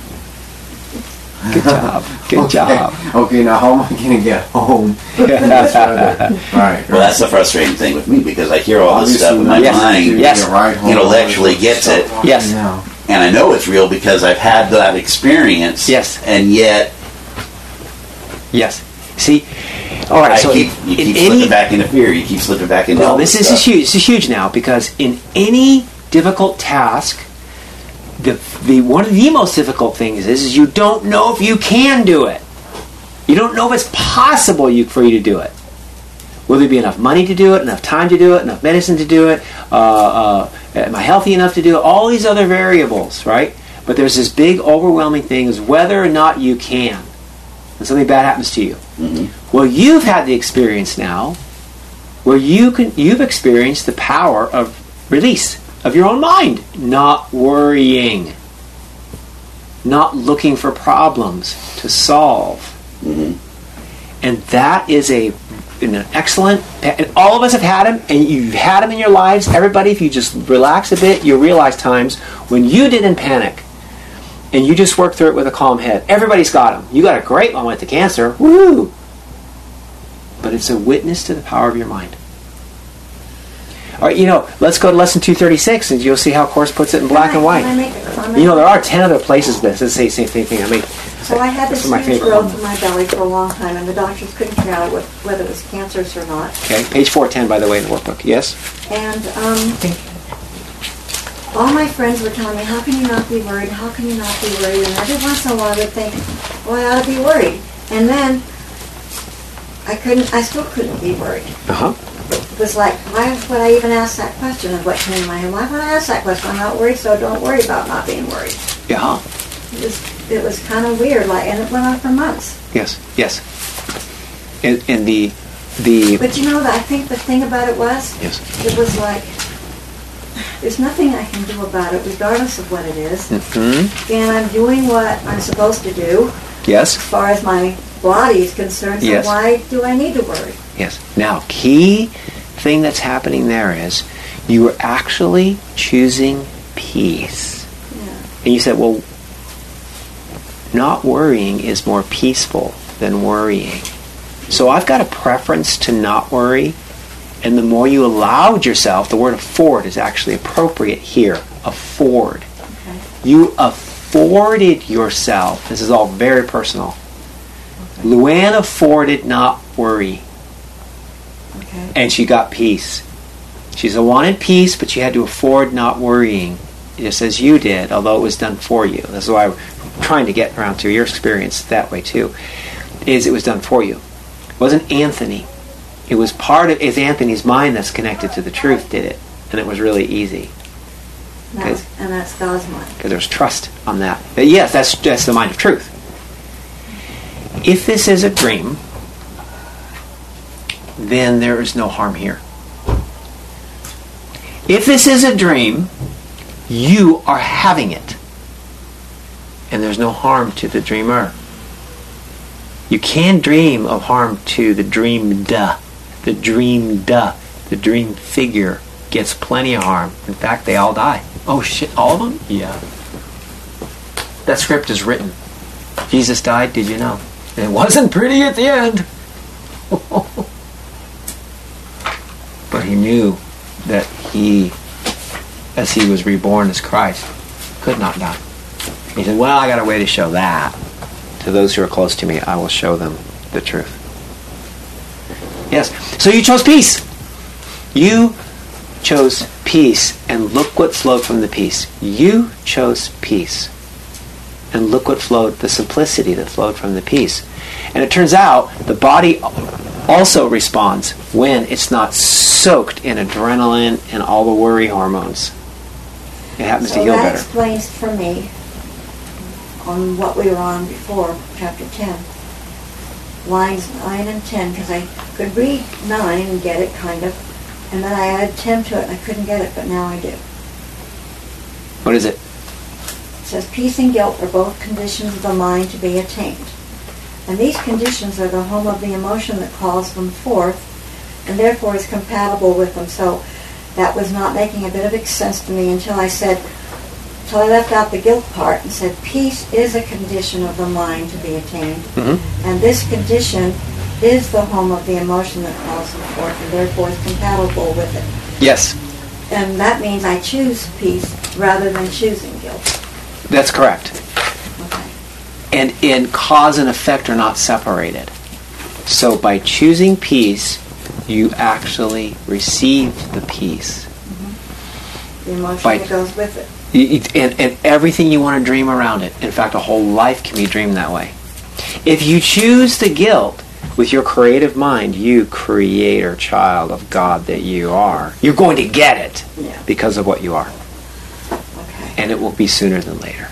Good job. Good okay. job. Okay, now how am I going to get home? Right, right. Well, that's the frustrating thing with me because I hear all this Obviously stuff and my not Yes. mind getting Yes. a ride home, intellectually all this gets stuff it. walking Yes. now. and I know it's real because I've had that experience. Yes. And yet, Yes. See? All right, I so keep, you in keep any slipping back into fear. You keep slipping back into No, all this, this this is stuff. huge. This is huge now because in any difficult task, the the one of the most difficult things is, is you don't know if you can do it. You don't know if it's possible you, for you to do it. Will there be enough money to do it, enough time to do it, enough medicine to do it? Uh, uh, am I healthy enough to do it? All these other variables, right? But there's this big overwhelming thing is whether or not you can. And something bad happens to you. Mm-hmm. Well, you've had the experience now where you can you've experienced the power of release of your own mind, not worrying, not looking for problems to solve. Mm-hmm. And that is a an excellent, and all of us have had them, and you've had them in your lives. Everybody, if you just relax a bit, you'll realize times when you didn't panic and you just worked through it with a calm head. Everybody's got them. You got a great one with the cancer. Woo! But it's a witness to the power of your mind. All right, you know, let's go to lesson two thirty-six, and you'll see how Course puts it in black and Can I- can I white. make a comment? You know, there are ten other places that say the same thing. I mean, So I had that's this my huge favorite growth one. in my belly for a long time, and the doctors couldn't figure out what, whether it was cancerous or not. Okay, page four ten, by the way, in the workbook. Yes? And um, all my friends were telling me, how can you not be worried? How can you not be worried? And every once in a while I would think, well, I ought to be worried. And then I couldn't, I still couldn't be worried. Uh-huh. It was like, why would I even ask that question? And what came to my head, why would I ask that question? I'm not worried, so don't worry about not being worried. Yeah. It was, it was kind of weird, like, and it went on for months. Yes, yes. And, and the, the, But you know, I think the thing about it was, yes. it was like, there's nothing I can do about it, regardless of what it is. Mm-hmm. And I'm doing what I'm supposed to do Yes, as far as my body is concerned. So Yes. why do I need to worry? yes. Now, key thing that's happening there is you are actually choosing peace. Yeah. And you said, well, not worrying is more peaceful than worrying. So I've got a preference to not worry, and the more you allowed yourself, the word afford is actually appropriate here, afford. Okay. You afforded yourself, this is all very personal. Luann afforded not worry, Okay. and she got peace. She's a wanted peace, but she had to afford not worrying, just as you did, although it was done for you. That's why I'm trying to get around to your experience that way too, is it was done for you. It wasn't Anthony. It was part of, it's Anthony's mind that's connected to the truth did it, and it was really easy. And that's, and that's God's mind. Because there's trust on that. But yes, that's that's the mind of truth. If this is a dream, then there is no harm here. If this is a dream, you are having it. And there's no harm to the dreamer. You can dream of harm to the dreamed. The dreamed. The dream figure gets plenty of harm. In fact, they all die. Oh shit, all of them? Yeah. That script is written. Jesus died, did you know? And it wasn't pretty at the end. But he knew that he, as he was reborn as Christ, could not die. He said, well, I got a way to show that. To those who are close to me, I will show them the truth. Yes. So you chose peace. You chose peace, and look what flowed from the peace. You chose peace. And look what flowed, the simplicity that flowed from the peace. And it turns out the body also responds when it's not soaked in adrenaline and all the worry hormones. It happens so to heal that better. explains for me on what we were on before, chapter ten. Lines nine and ten, because I could read nine and get it, kind of. And then I added ten to it, and I couldn't get it, but now I do. What is it? It says, peace and guilt are both conditions of the mind to be attained. And these conditions are the home of the emotion that calls them forth, and therefore is compatible with them. So that was not making a bit of sense to me until I said, until I left out the guilt part and said, peace is a condition of the mind to be attained. Mm-hmm. And this condition is the home of the emotion that calls them forth, and therefore is compatible with it. Yes. And that means I choose peace rather than choosing guilt. That's correct. Okay. And, and cause and effect are not separated. So by choosing peace, you actually receive the peace. The emotion By- that goes with it. It- And, and everything you want to dream around it. In fact, a whole life can be dreamed that way. If you choose the guilt with your creative mind, you creator child of God that you are, you're going to get it Yeah. because of what you are. Okay. And it will be sooner than later.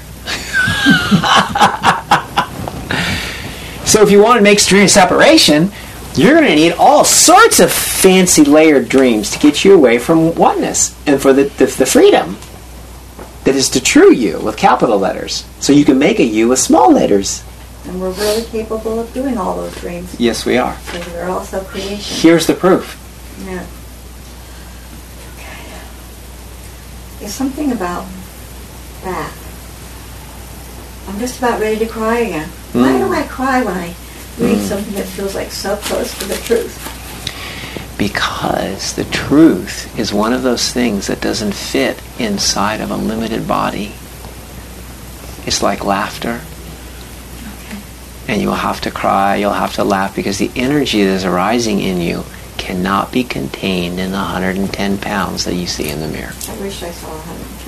So if you want to make extreme separation, you're going to need all sorts of fancy layered dreams to get you away from oneness and for the, the, the freedom that is the true you with capital letters. So you can make a you with small letters. And we're really capable of doing all those dreams. Yes, we are. Because they're also creation. Here's the proof. Yeah. Okay. There's something about that. I'm just about ready to cry again. Why Mm. do I cry when I read something that feels like so close to the truth? Because the truth is one of those things that doesn't fit inside of a limited body. It's like laughter. And you'll have to cry, you'll have to laugh, because the energy that is arising in you cannot be contained in the one hundred ten pounds that you see in the mirror. I wish I saw one hundred ten.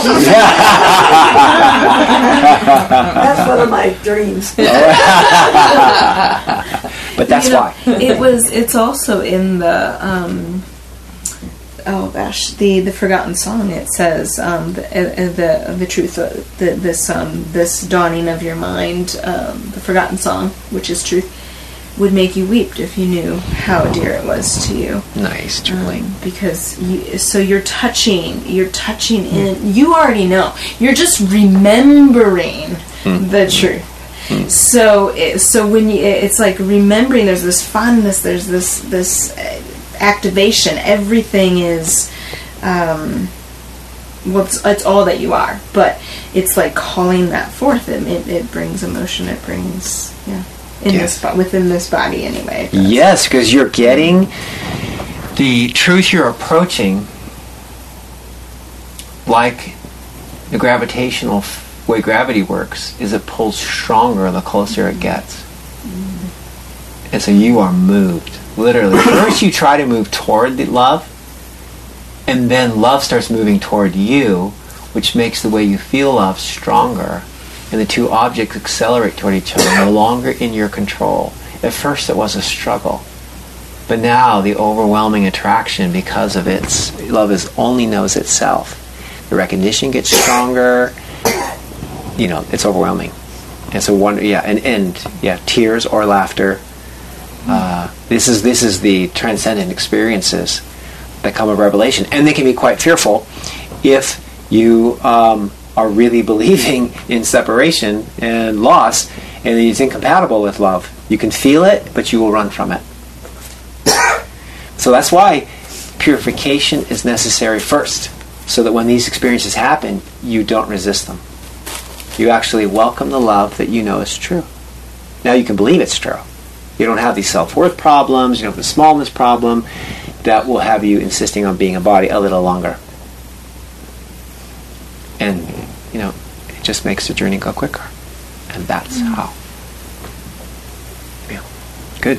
That's one of my dreams. But that's You know, why. it was. It's also in the. Um, oh gosh, the the forgotten song. It says um, the, uh, the the truth. Uh, the, this um, this dawning of your mind. Um, the forgotten song, which is truth, would make you weep if you knew how dear it was to you. Nice, Julie. Um, because you, so you're touching, you're touching in. You already know. You're just remembering the truth. So, it, so when you, it's like remembering. There's this fondness. There's this this uh, activation. Everything is, um, well, it's, it's all that you are. But it's like calling that forth. It it, it brings emotion. It brings yeah. In Yes. this bo- within this body anyway. it does. Yes, because you're getting the truth you're approaching, like the gravitational f- way gravity works, is it pulls stronger the closer it gets. And so you are moved. Literally. First you try to move toward the love, and then love starts moving toward you, which makes the way you feel love stronger. And the two objects accelerate toward each other, no longer in your control. At first it was a struggle. But now the overwhelming attraction, because of its love is only knows itself. The recognition gets stronger. You know, it's overwhelming. And so one yeah, and, and yeah, tears or laughter. Uh, this is this is the transcendent experiences that come of revelation. And they can be quite fearful if you um, are really believing in separation and loss, and it's incompatible with love. You can feel it, but you will run from it. So that's why purification is necessary first, so that when these experiences happen, you don't resist them. You actually welcome the love that you know is true. Now you can believe it's true. You don't have these self-worth problems, you don't have the smallness problem, that will have you insisting on being a body a little longer. And, you know, it just makes the journey go quicker. And that's mm. how. Yeah. Good.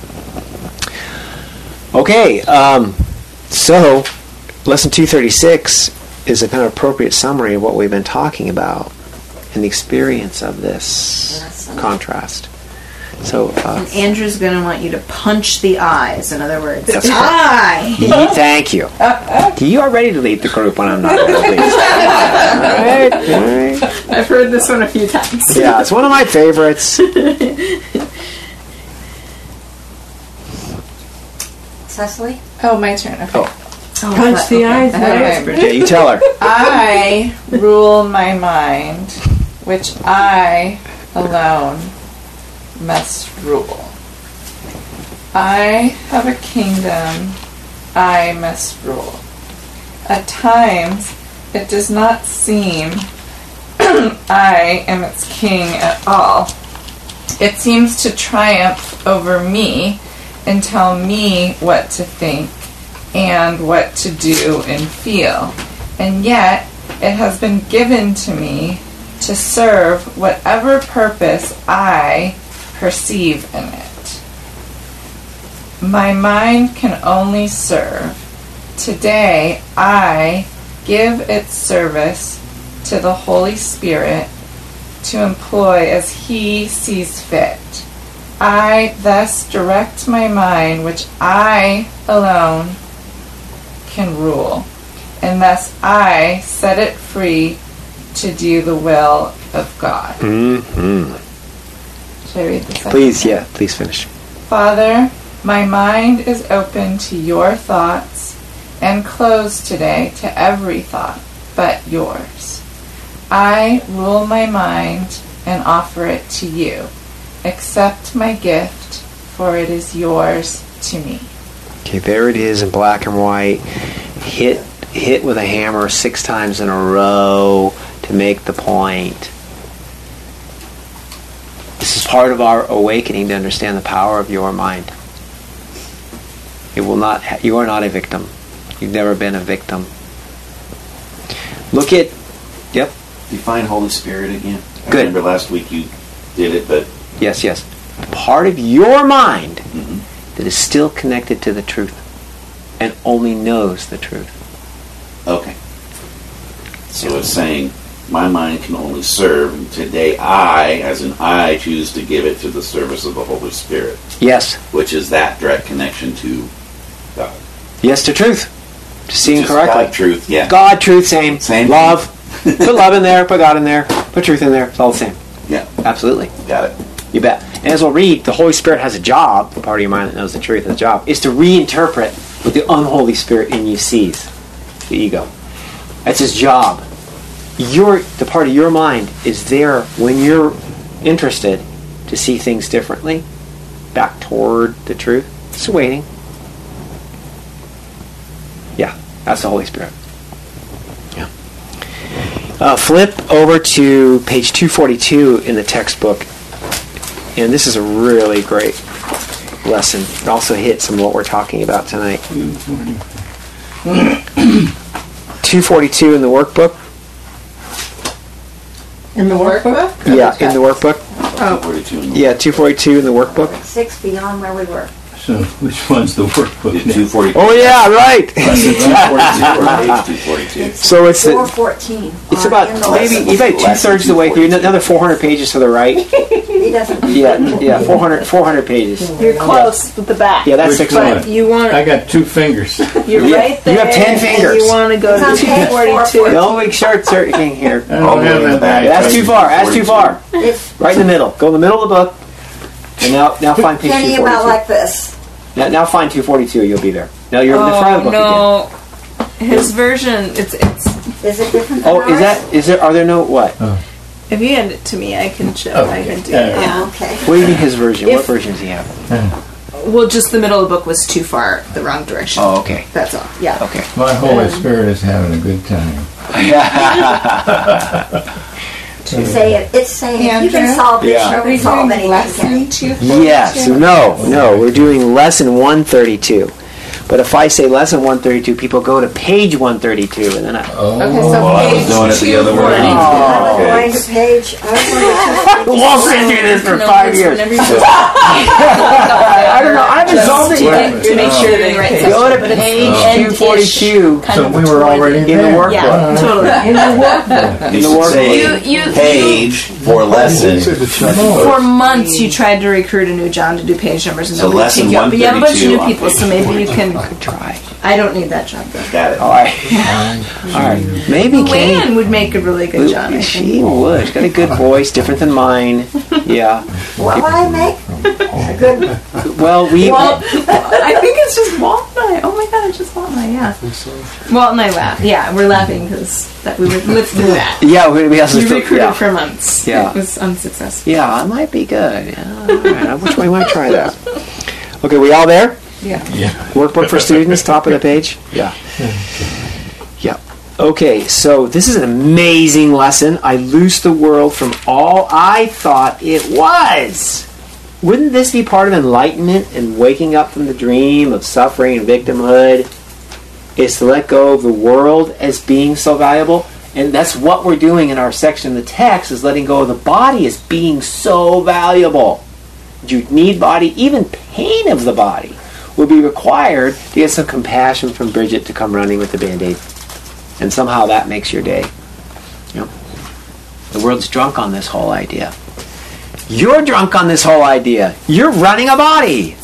Okay, um, so lesson two thirty-six is a kind of appropriate summary of what we've been talking about and the experience of this awesome. contrast. So, uh, and Andrew's going to want you to punch the eyes. In other words, that's eye. Right. Thank you. You are ready to lead the group when I'm not ready. All right, all right. I've heard this one a few times. Yeah, it's one of my favorites. Cecily? Oh, my turn. Okay. Oh. Oh, punch the okay. eyes. Okay. Okay, you tell her. I rule my mind, which I alone must rule. I have a kingdom I must rule. At times, it does not seem I am its king at all. It seems to triumph over me and tell me what to think and what to do and feel. And yet, it has been given to me to serve whatever purpose I perceive in it. My mind can only serve. Today, I give its service to the Holy Spirit to employ as He sees fit. I thus direct my mind, which I alone can rule, and thus I set it free to do the will of God. Mm-hmm. Should I read the second? Please, yeah, please finish. Father, my mind is open to your thoughts and closed today to every thought but yours. I rule my mind and offer it to you. Accept my gift, for it is yours to me. Okay, there it is in black and white. Hit hit with a hammer six times in a row to make the point. This is part of our awakening to understand the power of your mind. It will not. Ha- you are not a victim. You've never been a victim. Look at. Yep. Define Holy Spirit again. I Good. remember last week you did it, but Yes, yes. Part of your mind mm-hmm. that is still connected to the truth and only knows the truth. Okay. So it's saying, my mind can only serve, and today I, as an I, choose to give it to the service of the Holy Spirit. Yes. Which is that direct connection to God. Yes to truth. To seeing Which is correctly. God, truth, yeah. God, truth, same. Same. Love. Put love in there, put God in there, put truth in there. It's all the same. Yeah. Absolutely. Got it. You bet. And as we'll read, the Holy Spirit has a job, the part of your mind that knows the truth, the job, is to reinterpret what the unholy spirit in you sees. The ego. That's his job. Your, the part of your mind is there when you're interested to see things differently, back toward the truth. It's waiting. Yeah, that's the Holy Spirit. Yeah. Uh, flip over to page two forty-two in the textbook. And this is a really great lesson. It also hits some of what we're talking about tonight. two forty-two in the workbook. In the workbook? Yeah, in the workbook. Oh. two forty-two in the Yeah, two forty-two in the workbook. Six beyond where we were. So, which one's the workbook? two forty-two. Oh yeah, right. Lesson two forty-two or page two forty-two. So it's the, four fourteen. it's about maybe you about two thirds of the way through. Another four hundred pages to the right. He doesn't. Yeah, yeah, four hundred, four hundred pages. You're close with the back. Yeah, that's Which six one? hundred. You want I got two fingers. you're Yeah, right there. you have ten and fingers. You want to go It's on to page two forty-two. Don't make sure searching here. I don't have that back. That's too far. That's too far. It's Right in the middle. Go in the middle of the book. And now, now find page Kenny two about forty-two. like this. Now, now find two forty-two. You'll be there. Now you're in the front of the Oh book no, his version. It's it's. Is it different again. than Oh, is ours? that? Is there? Are there no what? If you hand it to me, I can show. Oh, I can do. okay. it. Yeah. Oh, okay. What do you mean his version? what If- version does he have? Well, just the middle of the book was too far the wrong direction. Oh, okay. That's all. Yeah. Okay. My Holy Spirit is having a good time. Say it. It's saying if you can Andrew? solve this, Yeah. you Are we can solve doing anything. lesson two forty-two? Yes. No. No. We're doing lesson one thirty-two. But if I say lesson one thirty-two, people go to page one thirty-two, and then I. Oh. Okay, so Well, I was page doing it the other way. I was Okay. going to page, I was going to We'll sit through this for five years. Whenever you I don't know. I'm exalted. to make sure you're in the right section. Go to But it's page end-ish, two forty-two. kind So of we were towards already it. In the there. workbook. Yeah, totally. In the workbook. You should say You- you- page for lesson. For months, you tried to recruit a new John to do page numbers, and So nobody would lesson take you up. But you have a bunch of new one thirty-two people, on so maybe you page can. Try. I don't need that job though. Got it. All right. All right. Maybe Kate. Luann would make a really good John. I think. She would. She's got a good voice, different than mine. Yeah. what would I make? A good, Well, we. Well, I think it's just Walt and I. Oh my god, it's just Walt and I. Yeah. Walt and I laugh. Yeah, we're laughing because that we would live through that. Yeah, we, we also. We recruited yeah. for months. Yeah. It was unsuccessful. Yeah, it might be good. Yeah, all right. Which way might try that? Okay, we all there? Yeah. Workbook for students, top of the page? Yeah. Yeah. Okay, so this is an amazing lesson. I loosed the world from all I thought it was. Wouldn't this be part of enlightenment and waking up from the dream of suffering and victimhood? Is to let go of the world as being so valuable? And that's what we're doing in our section of the text, is letting go of the body as being so valuable. You need body, even pain of the body will be required to get some compassion from Bridget to come running with the Band-Aid. And somehow that makes your day. Yep. The world's drunk on this whole idea. You're drunk on this whole idea. You're running a body.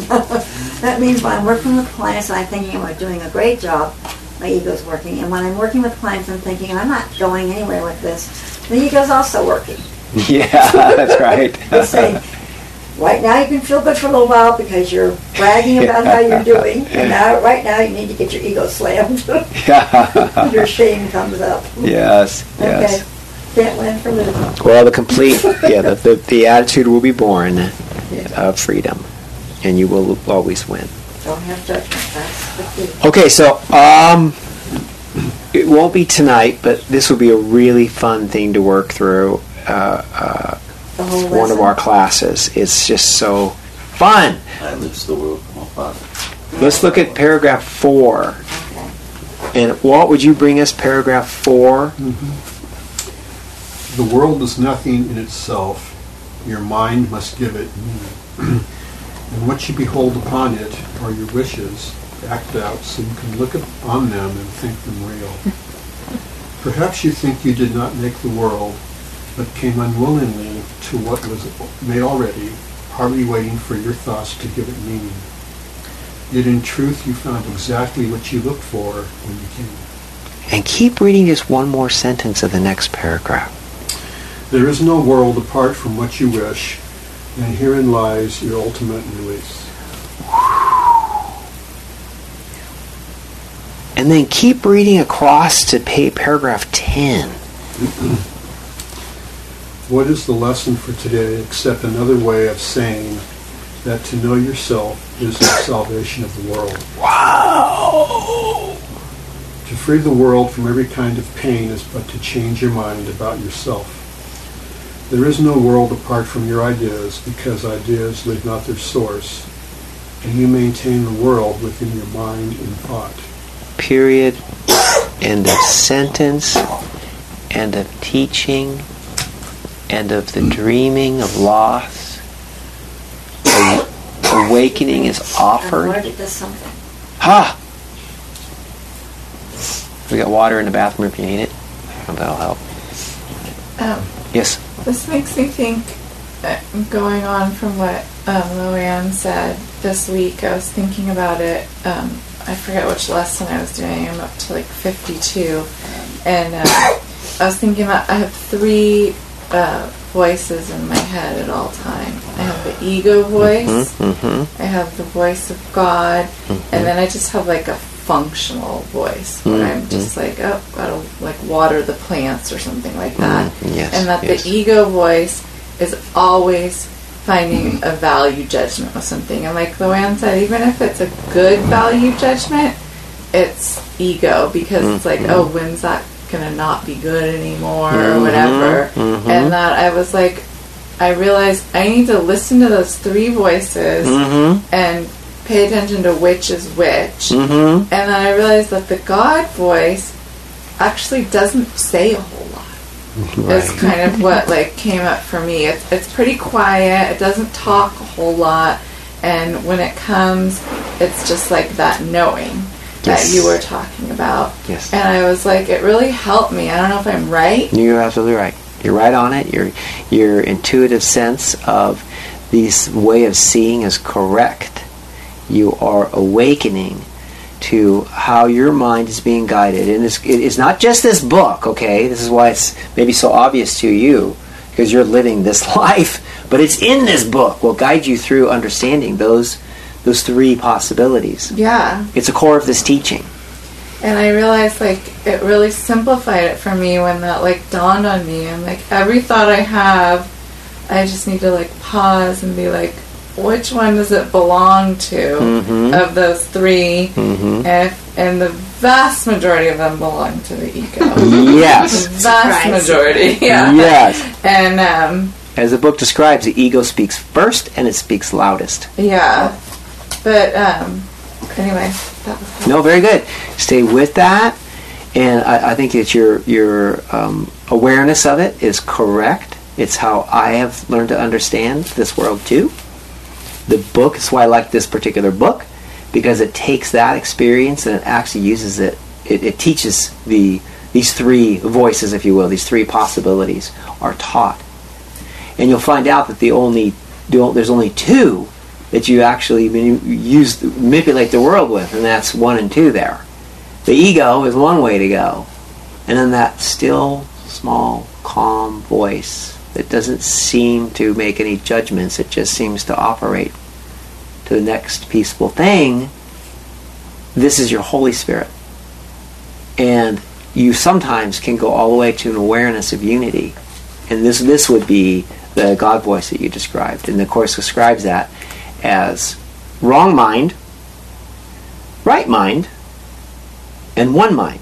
that means when I'm working with clients, I'm thinking I'm doing a great job. My ego's working. And when I'm working with clients, I'm thinking I'm not going anywhere with this. The ego's also working. Yeah, that's right. It's saying, right now you can feel good for a little while because you're bragging about how you're doing. And now, right now you need to get your ego slammed. Yeah. Your shame comes up. Yes, yes. Okay. Can't win for losing. Well, the complete, yeah, the, the, the attitude will be born of freedom. And you will always win. Don't have judgment. That's the key. Okay, so um, it won't be tonight, but this will be a really fun thing to work through. Uh, uh, The whole one of lesson. our classes. It's just so fun. I lose the world from all father. Let's look at paragraph four. Okay. And Walt, would you bring us paragraph four? The world is nothing in itself. Your mind must give it meaning. And what you behold upon it are your wishes, act out so you can look upon them and think them real. Perhaps you think you did not make the world, but came unwillingly to what was made already, hardly waiting for your thoughts to give it meaning. Yet in truth you found exactly what you looked for when you came. And keep reading just one more sentence of the next paragraph. There is no world apart from what you wish, and herein lies your ultimate release. And then keep reading across to pay paragraph ten. What is the lesson for today except another way of saying that to know yourself is the salvation of the world? Wow! To free the world from every kind of pain is but to change your mind about yourself. There is no world apart from your ideas because ideas leave not their source, and you maintain the world within your mind and thought. Period. End of sentence. End of teaching. End of the dreaming of loss. A- awakening is I'm offered. allergic to something. Ha! We got water in the bathroom if you need it. That'll help. Um, Yes. This makes me think, uh, going on from what um, Luann said this week, I was thinking about it. Um, I forget which lesson I was doing. I'm up to like fifty-two. And uh, I was thinking about, I have three uh, voices in my head at all time. I have the ego voice, Mm-hmm. I have the voice of God, and then I just have like a functional voice where Mm-hmm. I'm just like, oh, gotta like water the plants or something like that. Mm, yes, And that yes. the ego voice is always finding a value judgment with something. And like Luann said, even if it's a good value judgment, it's ego because it's like, oh, when's that gonna not be good anymore or whatever. mhm. And that I was like, I realized I need to listen to those three voices Mm-hmm. and pay attention to which is which. Mm-hmm. And then I realized that the God voice actually doesn't say a whole lot. Is Right. kind of what like came up for me. It's it's pretty quiet. It doesn't talk a whole lot, and when it comes, it's just like that knowing that Yes. you were talking about. Yes. And I was like, it really helped me. I don't know if I'm right. You're absolutely right. You're right on it. Your your intuitive sense of this way of seeing is correct. You are awakening to how your mind is being guided. And it's, it is not just this book, okay? This is why it's maybe so obvious to you, because you're living this life. But it's in this book will guide you through understanding those those three possibilities. Yeah. It's a core of this teaching. And I realized, like, it really simplified it for me when that, like, dawned on me. I'm like, every thought I have, I just need to, like, pause and be like, which one does it belong to Mm-hmm. of those three? Mm-hmm. And, if, and the vast majority of them belong to the ego. Yes. Vast Surprise. majority, yeah. Yes. And, um, As the book describes, the ego speaks first and it speaks loudest. yeah. But, um, anyway, that was No, very good. Stay with that, and I, I think that your your um, awareness of it is correct. It's how I have learned to understand this world too. The book is why I like this particular book, because it takes that experience and it actually uses it. It, it teaches the these three voices, if you will, these three possibilities are taught, and you'll find out that the only there's only two that you actually use manipulate the world with, and that's one and two there. The ego is one way to go, and then that still, small, calm voice that doesn't seem to make any judgments, it just seems to operate to the next peaceful thing. This is your Holy Spirit. And you sometimes can go all the way to an awareness of unity. And this this would be the God voice that you described. And the Course describes that as wrong mind, right mind, and one mind.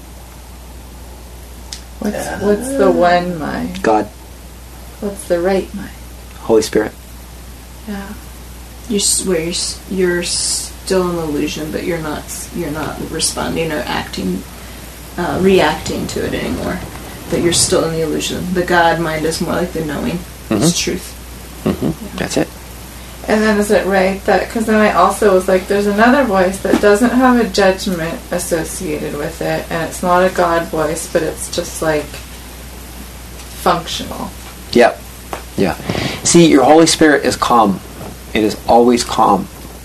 What's, what's the one mind? God, What's the right mind? Holy Spirit. Yeah. You're s- where you're, s- you're still in illusion, but you're not s- you're not responding or acting, uh, reacting to it anymore. But you're still in the illusion. The God mind is more like the knowing. It's truth. Mm-hmm. That's it. And then is it right that, because then I also was like, there's another voice that doesn't have a judgment associated with it, and it's not a God voice, but it's just like functional. Yep. Yeah. See, your Holy Spirit is calm. It is always calm.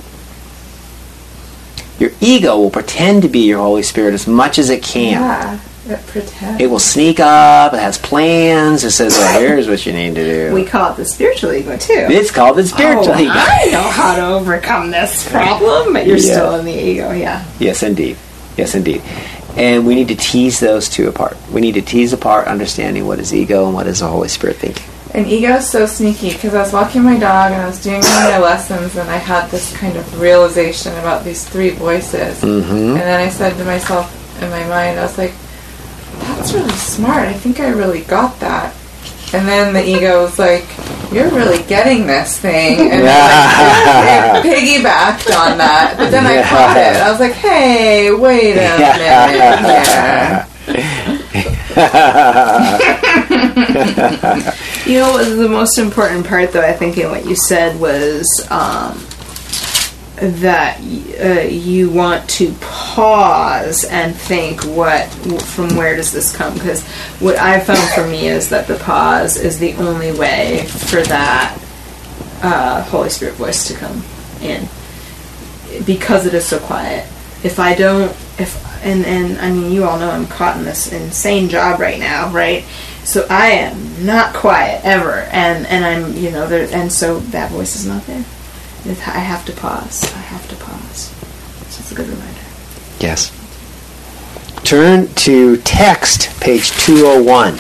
Your ego will pretend to be your Holy Spirit as much as it can. Yeah, it pretends. It will sneak up. It has plans. It says, "Oh, here's what you need to do." We call it the spiritual ego too. It's called the spiritual oh, ego. I know how to overcome this problem, but you're Yeah. still in the ego. Yeah. Yes, indeed. Yes, indeed. And we need to tease those two apart. We need to tease apart understanding what is ego and what is the Holy Spirit thinking. And ego is so sneaky, because I was walking my dog and I was doing one of my lessons, and I had this kind of realization about these three voices. Mm-hmm. And then I said to myself in my mind, I was like, that's really smart. I think I really got that. And then the ego was like, you're really getting this thing. And Yeah. it, like, it piggybacked on that. But then I Yeah. caught it. I was like, hey, wait a minute here. You know, what the most important part, though, I think, in what you said was um, that uh, you want to pause and think, what, from where does this come? Because what I found for me is that the pause is the only way for that uh, Holy Spirit voice to come in, because it is so quiet. If I don't, if and and I mean, you all know I'm caught in this insane job right now, right? So I am not quiet ever, and and I'm you know there, and so that voice is not there. It, I have to pause. I have to pause. So it's a good reminder. Yes. Turn to text, page two oh one.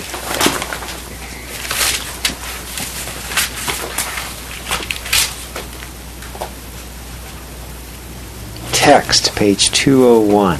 Text, page two oh one.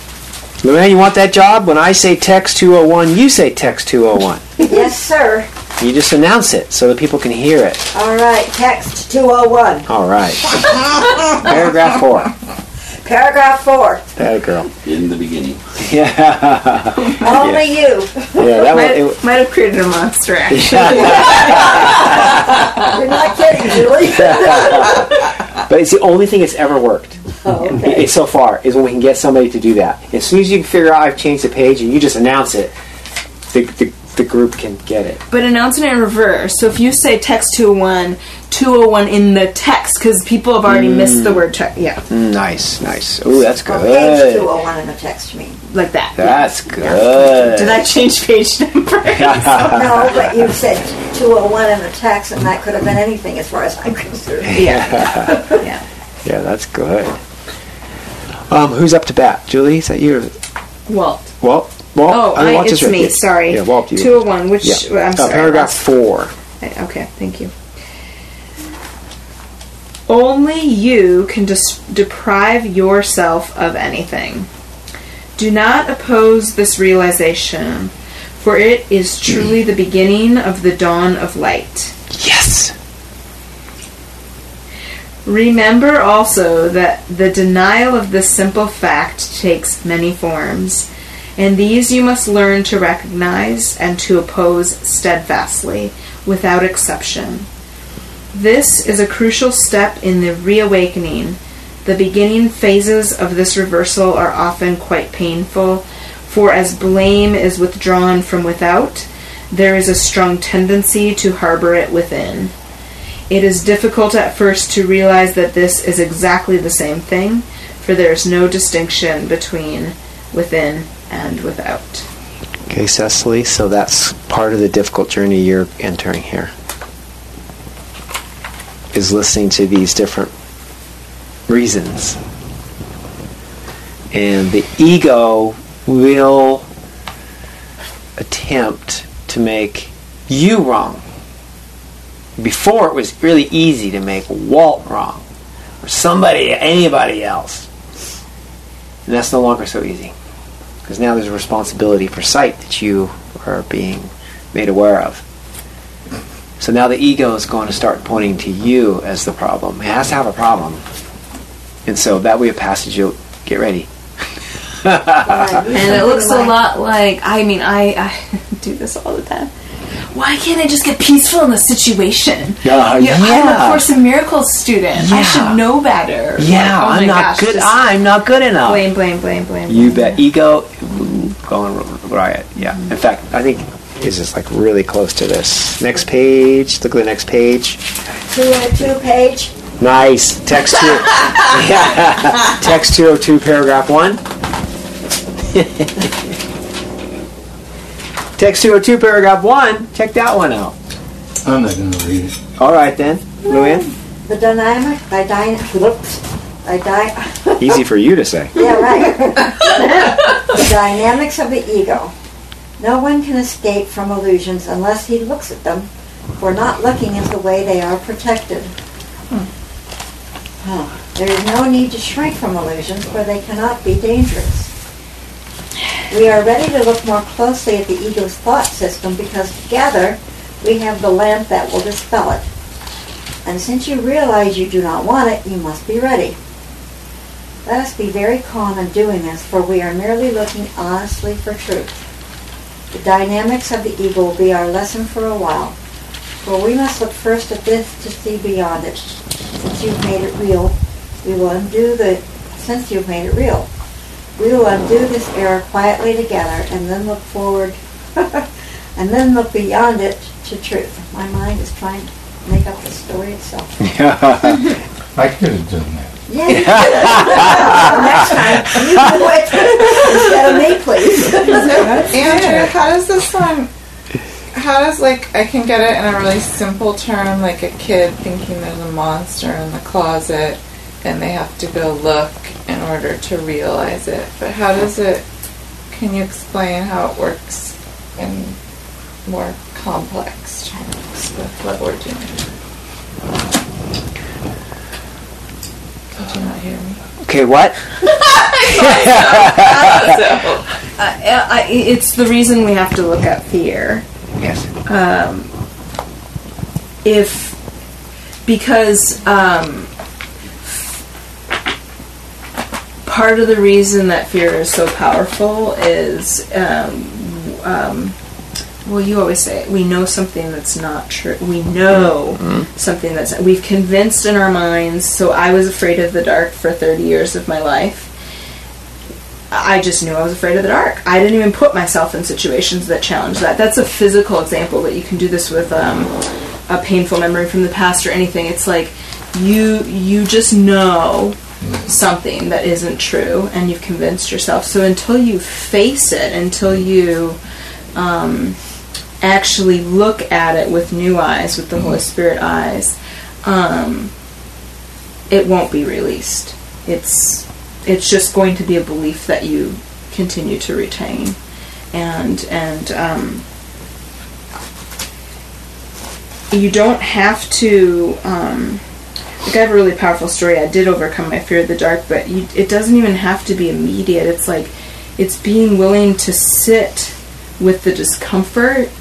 Lorraine, you want that job? When I say text two oh one, you say text two oh one. Yes, sir. You just announce it so that people can hear it. All right, text two oh one. All right. Paragraph four. Paragraph four. That girl. In the beginning. Yeah. Only you. Yeah, that Might, was. It, might have created a monster, actually. You're not kidding, Julie. but it's the only thing that's ever worked. Oh, okay. So far is when we can get somebody to do that. As soon as you can figure out I've changed the page and you just announce it, the, the, the group can get it. But announcing it in reverse. So if you say text two oh one, two oh one in the text, because people have already mm. missed the word text. Yeah. Nice, nice. Ooh, that's good. Well, page two oh one in the text, you mean. Like that. That's yeah. good. Did I change page number? No, but you said two oh one in the text, and that could have been anything as far as I'm concerned. Yeah. yeah. Yeah, that's good. Um, who's up to bat? Julie, is that you? Walt. Walt? Walt? Oh, I mean, I, Walt it's just me. read. Sorry. Yeah, Walt, you. two oh one, which, Yeah. I'm uh, sorry. Paragraph four. Okay, thank you. Only you can dis- deprive yourself of anything. Do not oppose this realization, for it is truly the beginning of the dawn of light. Yes! Remember also that the denial of this simple fact takes many forms, and these you must learn to recognize and to oppose steadfastly, without exception. This is a crucial step in the reawakening. The beginning phases of this reversal are often quite painful, for as blame is withdrawn from without, there is a strong tendency to harbor it within. It is difficult at first to realize that this is exactly the same thing, for there is no distinction between within and without. Okay, Cecily, so that's part of the difficult journey you're entering here, is listening to these different reasons. And the ego will attempt to make you wrong. Before it was really easy to make Walt wrong, or somebody, anybody else. And that's no longer so easy. Because now there's a responsibility for sight that you are being made aware of. So now the ego is going to start pointing to you as the problem. It has to have a problem. And so that way of passage, you'll get ready. And it looks a lot like, I mean, I, I do this all the time. Why can't I just get peaceful in the situation? Uh, you know, yeah. I'm a Course in Miracles student. Yeah. I should know better. Yeah, like, oh I'm my not gosh, good. just I'm not good enough. Blame, blame, blame, blame. You blame. bet. Ego going riot. Yeah. In fact, I think is just like really close to this. Next page. Look at the next page. two oh two page. Nice. Text two. Yeah. Text two oh two, paragraph one. Text two oh two, paragraph one. Check that one out. I'm not going to read it. All right then, Luann. The dynamic, by dyna, whoops, by dy, Easy for you to say. yeah, right. The dynamics of the ego. No one can escape from illusions unless he looks at them, for not looking is the way they are protected. Hmm. Huh. There is no need to shrink from illusions, for they cannot be dangerous. We are ready to look more closely at the ego's thought system because together we have the lamp that will dispel it. And since you realize you do not want it, you must be ready. Let us be very calm in doing this, for we are merely looking honestly for truth. The dynamics of the ego will be our lesson for a while, for we must look first at this to see beyond it. Since you've made it real, we will undo the, since you've made it real, we will undo this error quietly together and then look forward, and then look beyond it to truth. My mind is trying to make up the story itself. I could have done that. Yeah, you could. Next time, you do it instead of me, please. Andrew, how does this one, how does, like, I can get it in a really simple term, like a kid thinking there's a monster in the closet and they have to go look in order to realize it. But how does it, can you explain how it works in more complex terms with what we're doing? Did you not hear me? Okay, what? Uh, I, it's the reason we have to look at fear. Yes. Um, if because um, part of the reason that fear is so powerful is, um, um, well, you always say it, we know something that's not true. We know mm-hmm. something that's, we've convinced in our minds. So I was afraid of the dark for thirty years of my life. I just knew I was afraid of the dark. I didn't even put myself in situations that challenged that. That's a physical example, but you can do this with um, a painful memory from the past or anything. It's like you you just know something that isn't true, and you've convinced yourself. So until you face it, until you um, actually look at it with new eyes, with the Holy Spirit eyes, um, it won't be released. It's it's just going to be a belief that you continue to retain, and and um, you don't have to. Um, like I have a really powerful story. I did overcome my fear of the dark, but you, it doesn't even have to be immediate. It's like it's being willing to sit with the discomfort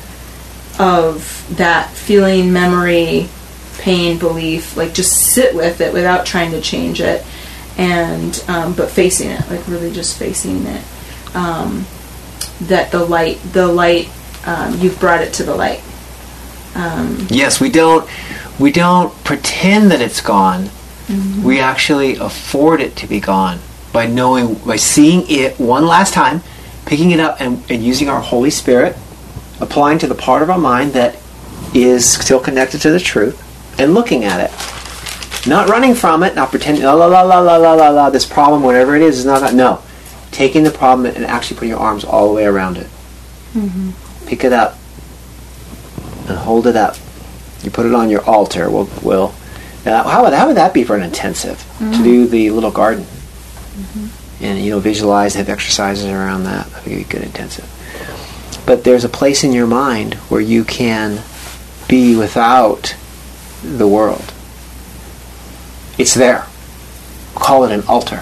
of that feeling, memory, pain, belief. Like just sit with it without trying to change it. And um, but facing it, like really just facing it. Um, that the light, the light, um, you've brought it to the light. Um, yes, we don't, we don't pretend that it's gone. Mm-hmm. We actually afford it to be gone by knowing, by seeing it one last time, picking it up, and, and using our Holy Spirit, applying to the part of our mind that is still connected to the truth, and looking at it. Not running from it, not pretending, la la la la la la la la, this problem, whatever it is, is not that. No. Taking the problem and actually putting your arms all the way around it. Mm-hmm. Pick it up and hold it up. You put it on your altar. We'll, we'll, now, how, would, how would that be for an intensive? Mm-hmm. To do the little garden. Mm-hmm. And, you know, visualize, have exercises around that. That would be a good intensive. But there's a place in your mind where you can be without the world. It's there. Call it an altar.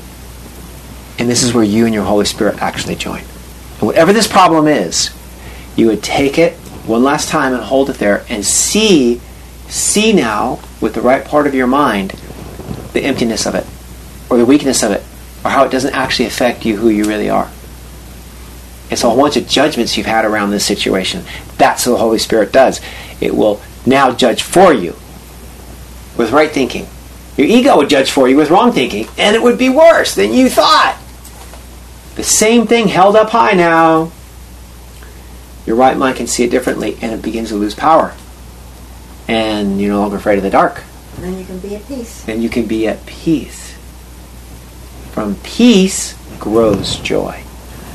And this is where you and your Holy Spirit actually join. And whatever this problem is, you would take it one last time and hold it there and see, see now, with the right part of your mind, the emptiness of it, or the weakness of it, or how it doesn't actually affect you, who you really are. And so a bunch of judgments you've had around this situation, that's what the Holy Spirit does. It will now judge for you with right thinking. Your ego would judge for you with wrong thinking, and it would be worse than you thought. The same thing held up high now. Your right mind can see it differently, and it begins to lose power. And you're no longer afraid of the dark. And then you can be at peace. Then you can be at peace. From peace grows joy.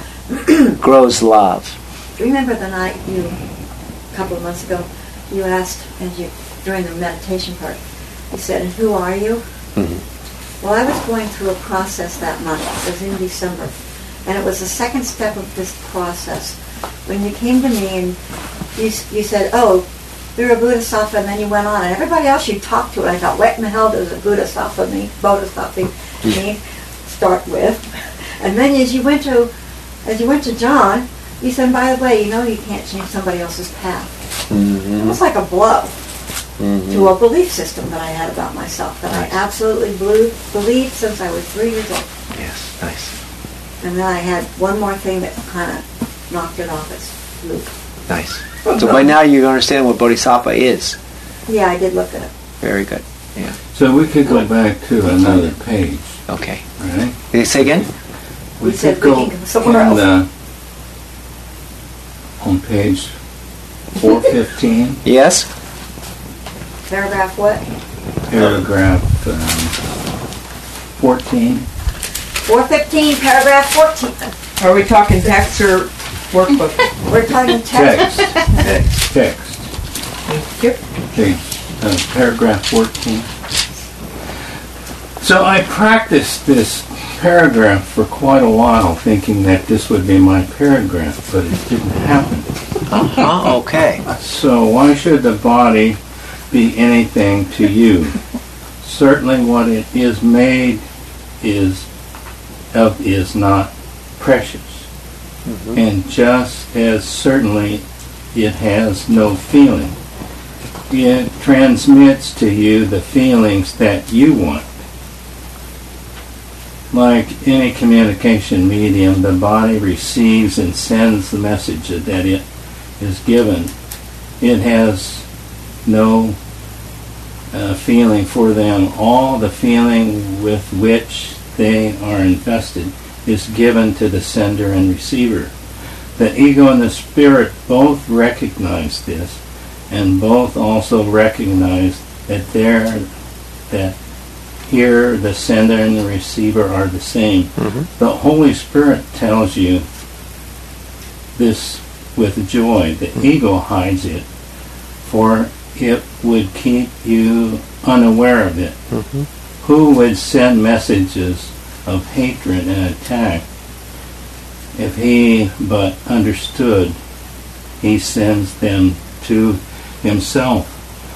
Grows love. Remember the night you, a couple of months ago, you asked, as you during the meditation part, you said, "And who are you?" Mm-hmm. Well, I was going through a process that month. It was in December. And it was the second step of this process. When you came to me and you, you said, "Oh, you're a Bodhisattva," and then you went on. And everybody else you talked to, I thought, what in the hell does a Bodhisattva mean? Bodhisattva mean? Start with. And then as you went to, as you went to John, you said, "By the way, you know you can't change somebody else's path." Mm-hmm. It was like a blow. Mm-hmm. To a belief system that I had about myself that nice. I absolutely blew, believed since I was three years old. Yes, nice. And then I had one more thing that kind of knocked it off its loop. Nice. So by now you understand what Bodhisattva is. Yeah, I did look at it. Very good. Yeah. So we could go back to another page. Okay. Right? Did you say again? We, we said could we go can go somewhere else. The, on page four fifteen. Yes. Paragraph what? Paragraph um, fourteen. four fifteen, paragraph fourteen. Are we talking text or workbook? We're talking text. Text. Text. Thank you. Page, uh, paragraph fourteen. So I practiced this paragraph for quite a while, thinking that this would be my paragraph, but it didn't happen. Uh-huh, okay. So why should the body be anything to you? Certainly what it is made is of is not precious. Mm-hmm. And just as certainly it has no feeling. it transmits to you the feelings that you want. Like any communication medium, the body receives and sends the message that it is given. It has no uh, feeling for them. All the feeling with which they are invested is given to the sender and receiver. The ego and the spirit both recognize this, and both also recognize that they're that here the sender and the receiver are the same. Mm-hmm. The Holy Spirit tells you this with joy. The mm-hmm. ego hides it, for it would keep you unaware of it. Mm-hmm. Who would send messages of hatred and attack if he but understood? He sends them to himself.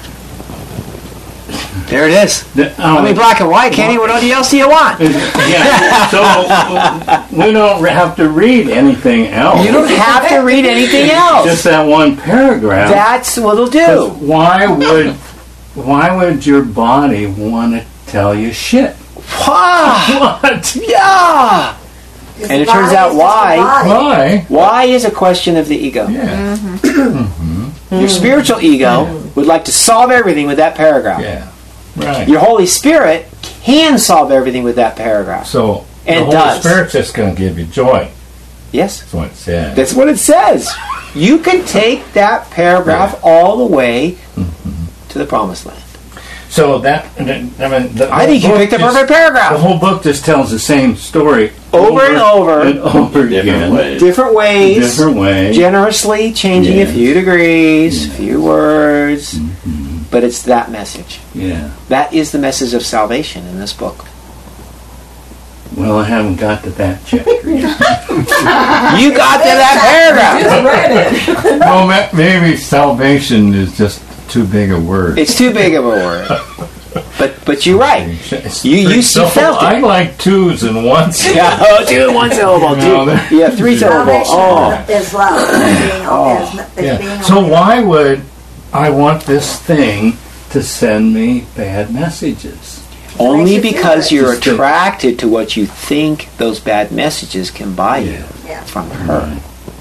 There it is. The, um, I mean, black and white, Kenny. What else do you want? Yeah. So uh, we don't have to read anything else. You don't have to read anything else. Just that one paragraph. That's what it'll do. Why would why would your body want to tell you shit? Why? What? Yeah. It's And it the turns body, out it's why. the body. Why? Why is a question of the ego. Yeah. Mm-hmm. Your spiritual ego yeah. would like to solve everything with that paragraph. Yeah. Right. Your Holy Spirit can solve everything with that paragraph. So and the Holy does. Spirit's just going to give you joy. Yes. That's what it says. That's what it says. You can take that paragraph yeah. all the way mm-hmm. to the promised land. So that, I mean, the I think you picked the perfect paragraph. The whole book just tells the same story over, over and over and over different again. Ways. Different ways. Different ways. Generously changing yes. a few degrees, yes. few words. Mm-hmm. But it's that message. Yeah. That is the message of salvation in this book. Well, I haven't got to that chapter yet. You got to that paragraph. Just read it. Well, maybe salvation is just too big a word. It's too big of a word. But but you're right. It's you you so, felt it. I like twos and ones. Yeah, oh, two and one syllable. No, two, yeah, three syllable. Oh, is love. Being, oh. is, is Yeah. being So why would I want this thing to send me bad messages? Only because you're Just to- attracted to what you think those bad messages can buy you Yeah. from her.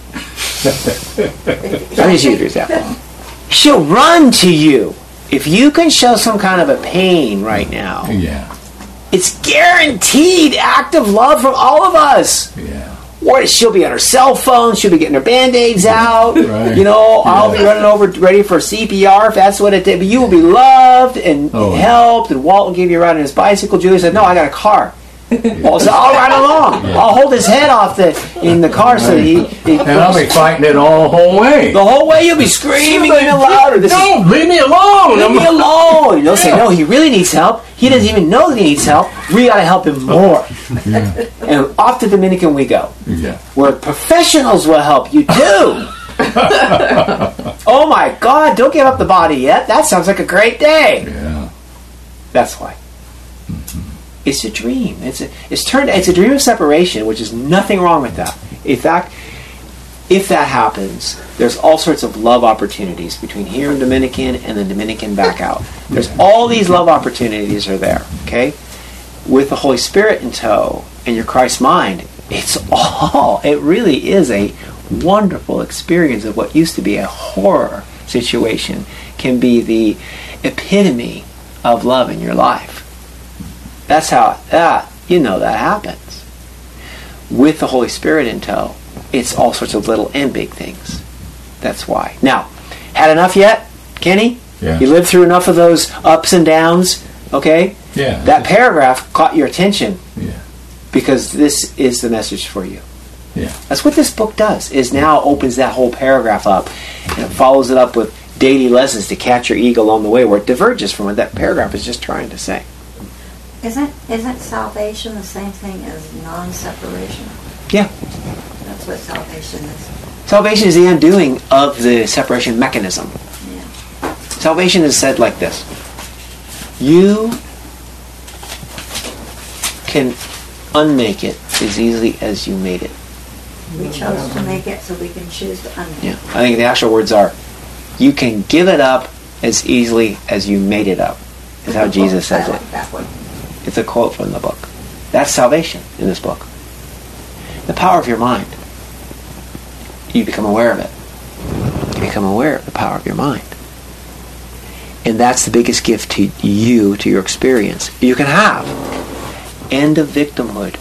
Let me use you for example. She'll run to you. If you can show some kind of a pain right now, Yeah. it's guaranteed act of love from all of us. Yeah. Or she'll be on her cell phone, she'll be getting her Band-Aids out, Right. you know, I'll Yeah. be running over ready for C P R if that's what it did. But you will be loved and, Oh, and yeah. helped, and Walt will give you a ride on his bicycle. Julie said, no, I got a car. Well, so I'll ride along. Yeah. I'll hold his head off the in the car so that he, he And I'll be fighting it all the whole way. the whole way you'll be screaming even louder. This No, is, leave me alone. leave me alone. And you'll say, Yeah. no, he really needs help. He doesn't even know that he needs help. We got to help him more. Yeah. And off to Dominican we go, Yeah. where professionals will help you too. Oh my God, don't give up the body yet. That sounds like a great day. Yeah. That's why. It's a dream. It's a, it's turned. It's a dream of separation, which is nothing wrong with that. In fact, if that happens, there's all sorts of love opportunities between here and Dominican and the Dominican back out. There's all these love opportunities are there. Okay, with the Holy Spirit in tow and your Christ mind, it's all. It really is a wonderful experience of what used to be a horror situation can be the epitome of love in your life. That's how that you know that happens. With the Holy Spirit in tow, it's all sorts of little and big things. That's why. Now, had enough yet, Kenny? Yeah. You lived through enough of those ups and downs, okay? Yeah. That paragraph caught your attention Yeah. because this is the message for you. Yeah. That's what this book does, is now opens that whole paragraph up and it follows it up with daily lessons to catch your ego along the way where it diverges from what that paragraph is just trying to say. Isn't isn't salvation the same thing as non-separation? Yeah. That's what salvation is. Salvation is the undoing of the separation mechanism. Yeah. Salvation is said like this. You can unmake it as easily as you made it. We chose to make it, so we can choose to unmake Yeah. it. I think the actual words are, you can give it up as easily as you made it up. Is how Jesus says I it. like that one. It's a quote from the book. That's salvation in this book. The power of your mind. You become aware of it. You become aware of the power of your mind. And that's the biggest gift to you, to your experience, you can have. End of victimhood.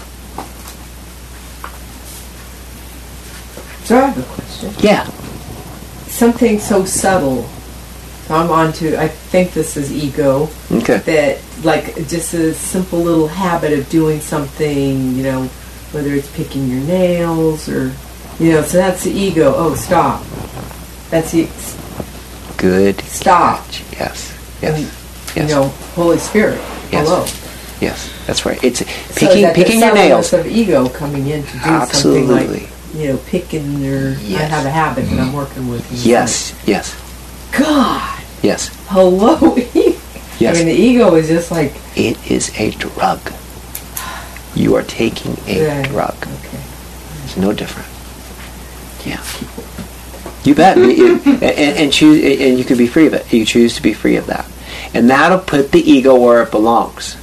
So I have a question. Yeah. Something so subtle. I'm on to, I think this is ego. Okay. That, like, just a simple little habit of doing something, you know, whether it's picking your nails or, you know, so that's the ego. Oh, stop. That's the, Good. stop. Yes. Yes. And, Yes. You know, Holy Spirit. Yes. Hello. Yes. That's right. It's So picking that the picking your nails. subtleness of ego coming in to do Absolutely. something like, you know, picking your, I Yes. have a habit that I'm working with. and it's Yes. Yes. like, God. Yes. Hello. Yes. I mean, the ego is just like, It is a drug. You are taking a Yeah. drug. okay. It's no different. Yeah. You bet. You- and, and choose, and you can be free of it. You choose to be free of that, and that'll put the ego where it belongs.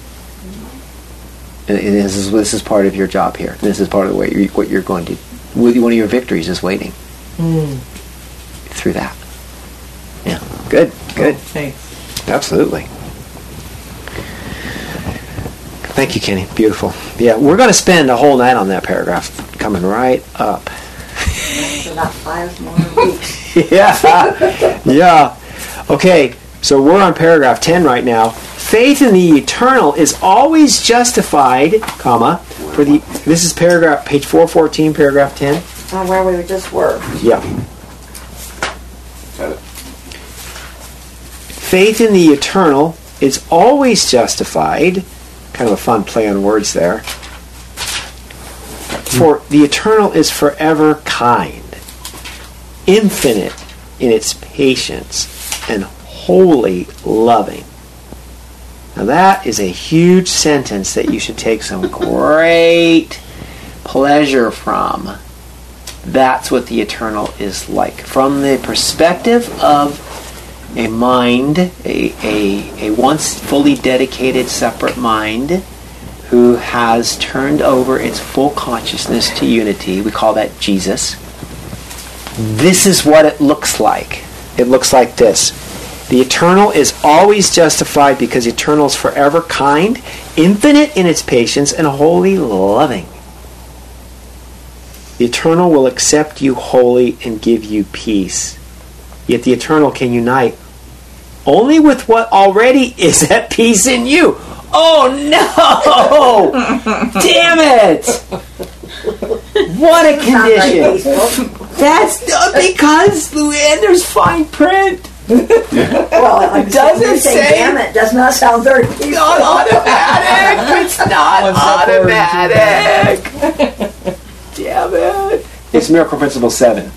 And and this is this is part of your job here. This is part of what you're, what you're going to. One of your victories is waiting Mm. through that. Yeah. Good. Good. Oh, thanks. Absolutely. Thank you, Kenny. Beautiful. Yeah, we're going to spend a whole night on that paragraph coming right up. That's about five more weeks. Yeah. Yeah. Okay, so we're on paragraph ten right now. Faith in the eternal is always justified, comma, for the, this is paragraph, page four fourteen, paragraph ten. Uh, where we just were. Yeah. Got it. Faith in the eternal is always justified. Kind of a fun play on words there. For the eternal is forever kind, infinite in its patience, and wholly loving. Now that is a huge sentence that you should take some great pleasure from. That's what the eternal is like. From the perspective of a mind, a, a, a once fully dedicated separate mind who has turned over its full consciousness to unity, we call that Jesus. This is what it looks like. It looks like this. The eternal is always justified because eternal is forever kind, infinite in its patience, and wholly loving. The eternal will accept you wholly and give you peace. Yet the eternal can unite only with what already is at peace in you. Oh no! Damn it! What a condition! That's uh, because and there's fine print. Well, I'm Does it saying, say- damn it, does not sound very peaceful. Not automatic. It's not automatic. Damn it! It's Miracle Principle seven.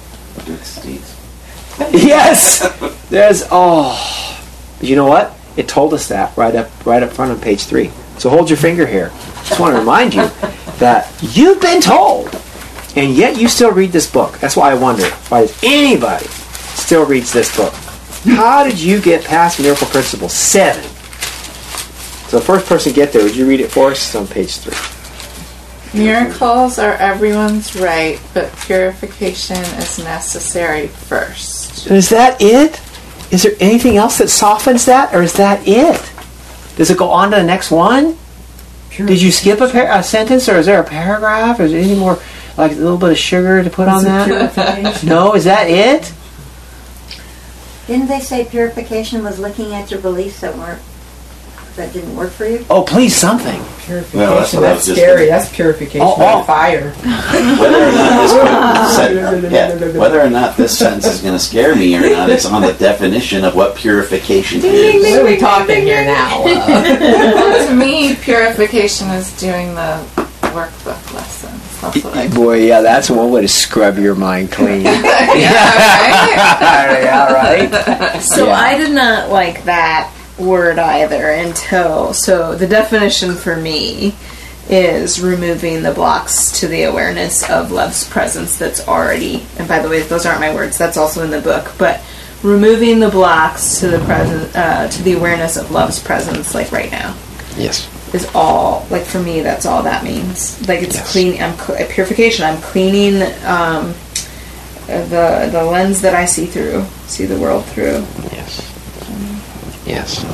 Yes. There's oh. But you know what? It told us that right up right up front on page three. So hold your finger here. Just want to remind you that you've been told, and yet you still read this book. That's why I wonder why does anybody still reads this book? How did you get past Miracle Principle seven? So the first person to get there, would you read it for us? It's on page three. Miracles are everyone's right, but purification is necessary first. Is that it? Is there anything else that softens that, or is that it? Does it go on to the next one? Did you skip a, par- a sentence, or is there a paragraph? Or is there any more, like a little bit of sugar to put on that? No, is that it? Didn't they say purification was looking at your beliefs that weren't, that didn't work for you? Oh, please, something. Purification, Well, that's that's, what I was just scary. gonna- That's purification Oh, by oh. fire. Whether or not this sen- yeah, whether or not this sentence is going to scare me or not, it's on the definition of what purification What is. are we talking here now? Uh, To me, purification is doing the workbook lessons. That's what I Boy, yeah, that's one way to scrub your mind clean. yeah, right? Yeah, right? So Yeah. I did not like that word either until, so the definition for me is removing the blocks to the awareness of love's presence that's already, and by the way, those aren't my words, that's also in the book, but removing the blocks to the present, uh, to the awareness of love's presence, like right now, Yes. is all. Like for me, that's all that means. Like it's Yes. clean. I'm cl- purification. I'm cleaning um, the the lens that I see through, see the world through. Yes. Yes.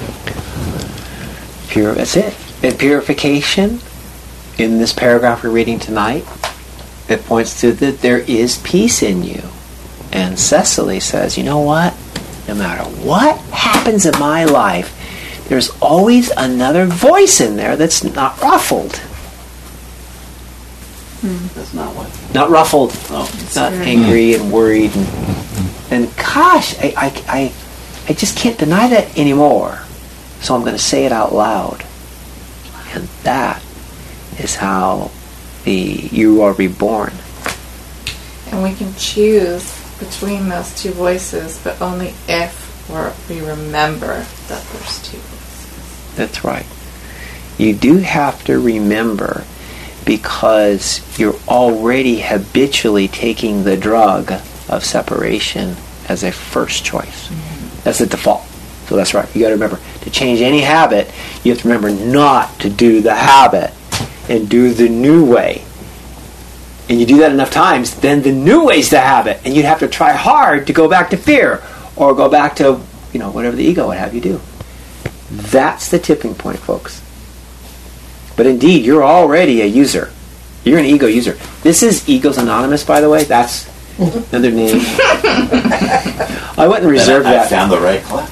Pure. That's it. And purification, in this paragraph we're reading tonight, it points to that there is peace in you. And Cecily says, you know what? No matter what happens in my life, there's always another voice in there that's not ruffled. That's not what. Not ruffled. Oh, Not angry and worried. And, and gosh, I, I, I, I just can't deny that anymore. So I'm going to say it out loud. And that is how the you are reborn. And we can choose between those two voices, but only if we're, we remember that there's two voices. That's right. You do have to remember, because you're already habitually taking the drug of separation as a first choice. Mm-hmm. That's the default. So that's right. You got to remember, to change any habit, you have to remember not to do the habit and do the new way. And you do that enough times, then the new way's the habit, and you'd have to try hard to go back to fear or go back to, you know, whatever the ego would have you do. That's the tipping point, folks. But indeed, you're already a user. You're an ego user. This is Egos Anonymous, by the way. That's another name. I went and reserved Then I, I that. found the right class.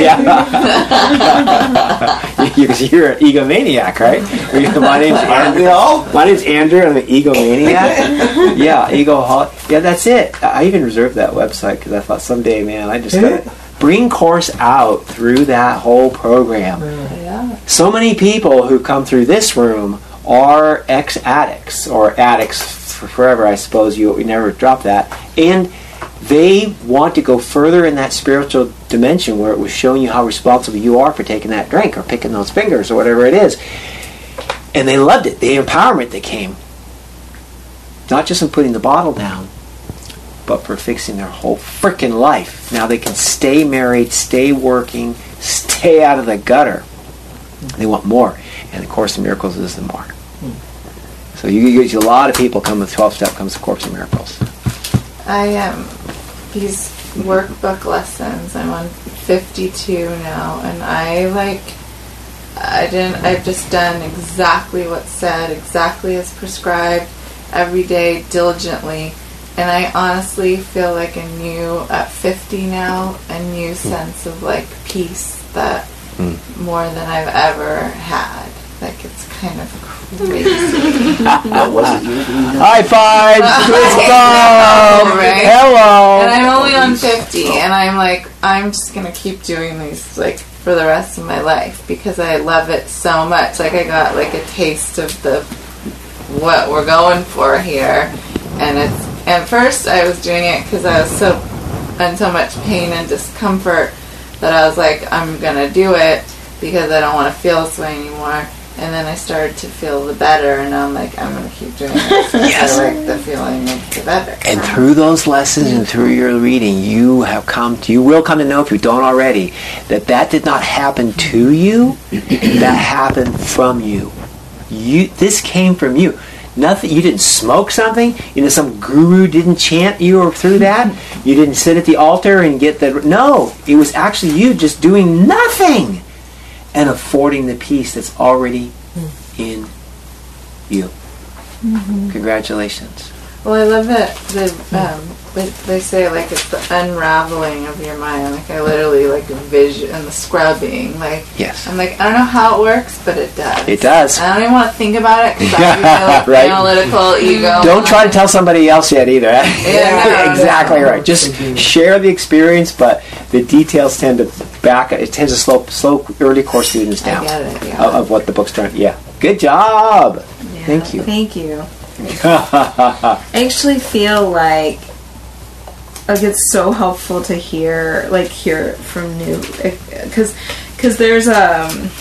Yeah. Because you're an egomaniac, right? My name's Andrew. My name's Andrew, and I'm an egomaniac. Yeah, ego. Yeah, that's it. I even reserved that website because I thought someday, man, I just got to bring course out through that whole program. Yeah. So many people who come through this room are ex-addicts or addicts for forever, I suppose. You we never drop that. And they want to go further in that spiritual dimension where it was showing you how responsible you are for taking that drink or picking those fingers or whatever it is. And they loved it. The empowerment that came. Not just in putting the bottle down, but for fixing their whole frickin' life. Now they can stay married, stay working, stay out of the gutter. They want more. And the Course in Miracles is the more. So you use a lot of people come with twelve-step comes the Course in Miracles. I am. Um, these workbook lessons. I'm on fifty-two now, and I like. I didn't. I've just done exactly what's said, exactly as prescribed, every day diligently, and I honestly feel like a new at fifty now, a new sense of like peace that Mm. more than I've ever had. Like it's kind of crazy. What was it you were doing? High five! Twist ball! Right? Hello! And I'm only on fifty, and I'm like, I'm just gonna keep doing these like for the rest of my life because I love it so much. Like I got like a taste of the what we're going for here, and it's. At first, I was doing it because I was so in so much pain and discomfort that I was like, I'm gonna do it because I don't want to feel this way anymore. And then I started to feel the better, and I'm like, I'm gonna keep doing it. Yes. I like the feeling of the better. And through those lessons and through your reading, you have come to, you will come to know, if you don't already, that that did not happen to you, that happened from you. You, this came from you. Nothing. You didn't smoke something. You know, some guru didn't chant you or through that. You didn't sit at the altar and get the. No, it was actually you just doing nothing and affording the peace that's already in you. Mm-hmm. Congratulations. Well, I love that the um, they, they say like it's the unraveling of your mind. Like I literally like vision and the scrubbing. Like Yes. I'm like I don't know how it works, but it does. It does. I don't even want to think about it because that's like Right. analytical ego. Don't try to tell somebody else yet either. Yeah, no, exactly no. right. Just share the experience, but the details tend to back. It tends to slow, slow early course students down I get it. Yeah. of, of what the book's trying. Yeah. Good job. Thank you. Thank you. I actually feel like like it's so helpful to hear like hear it from new because because there's um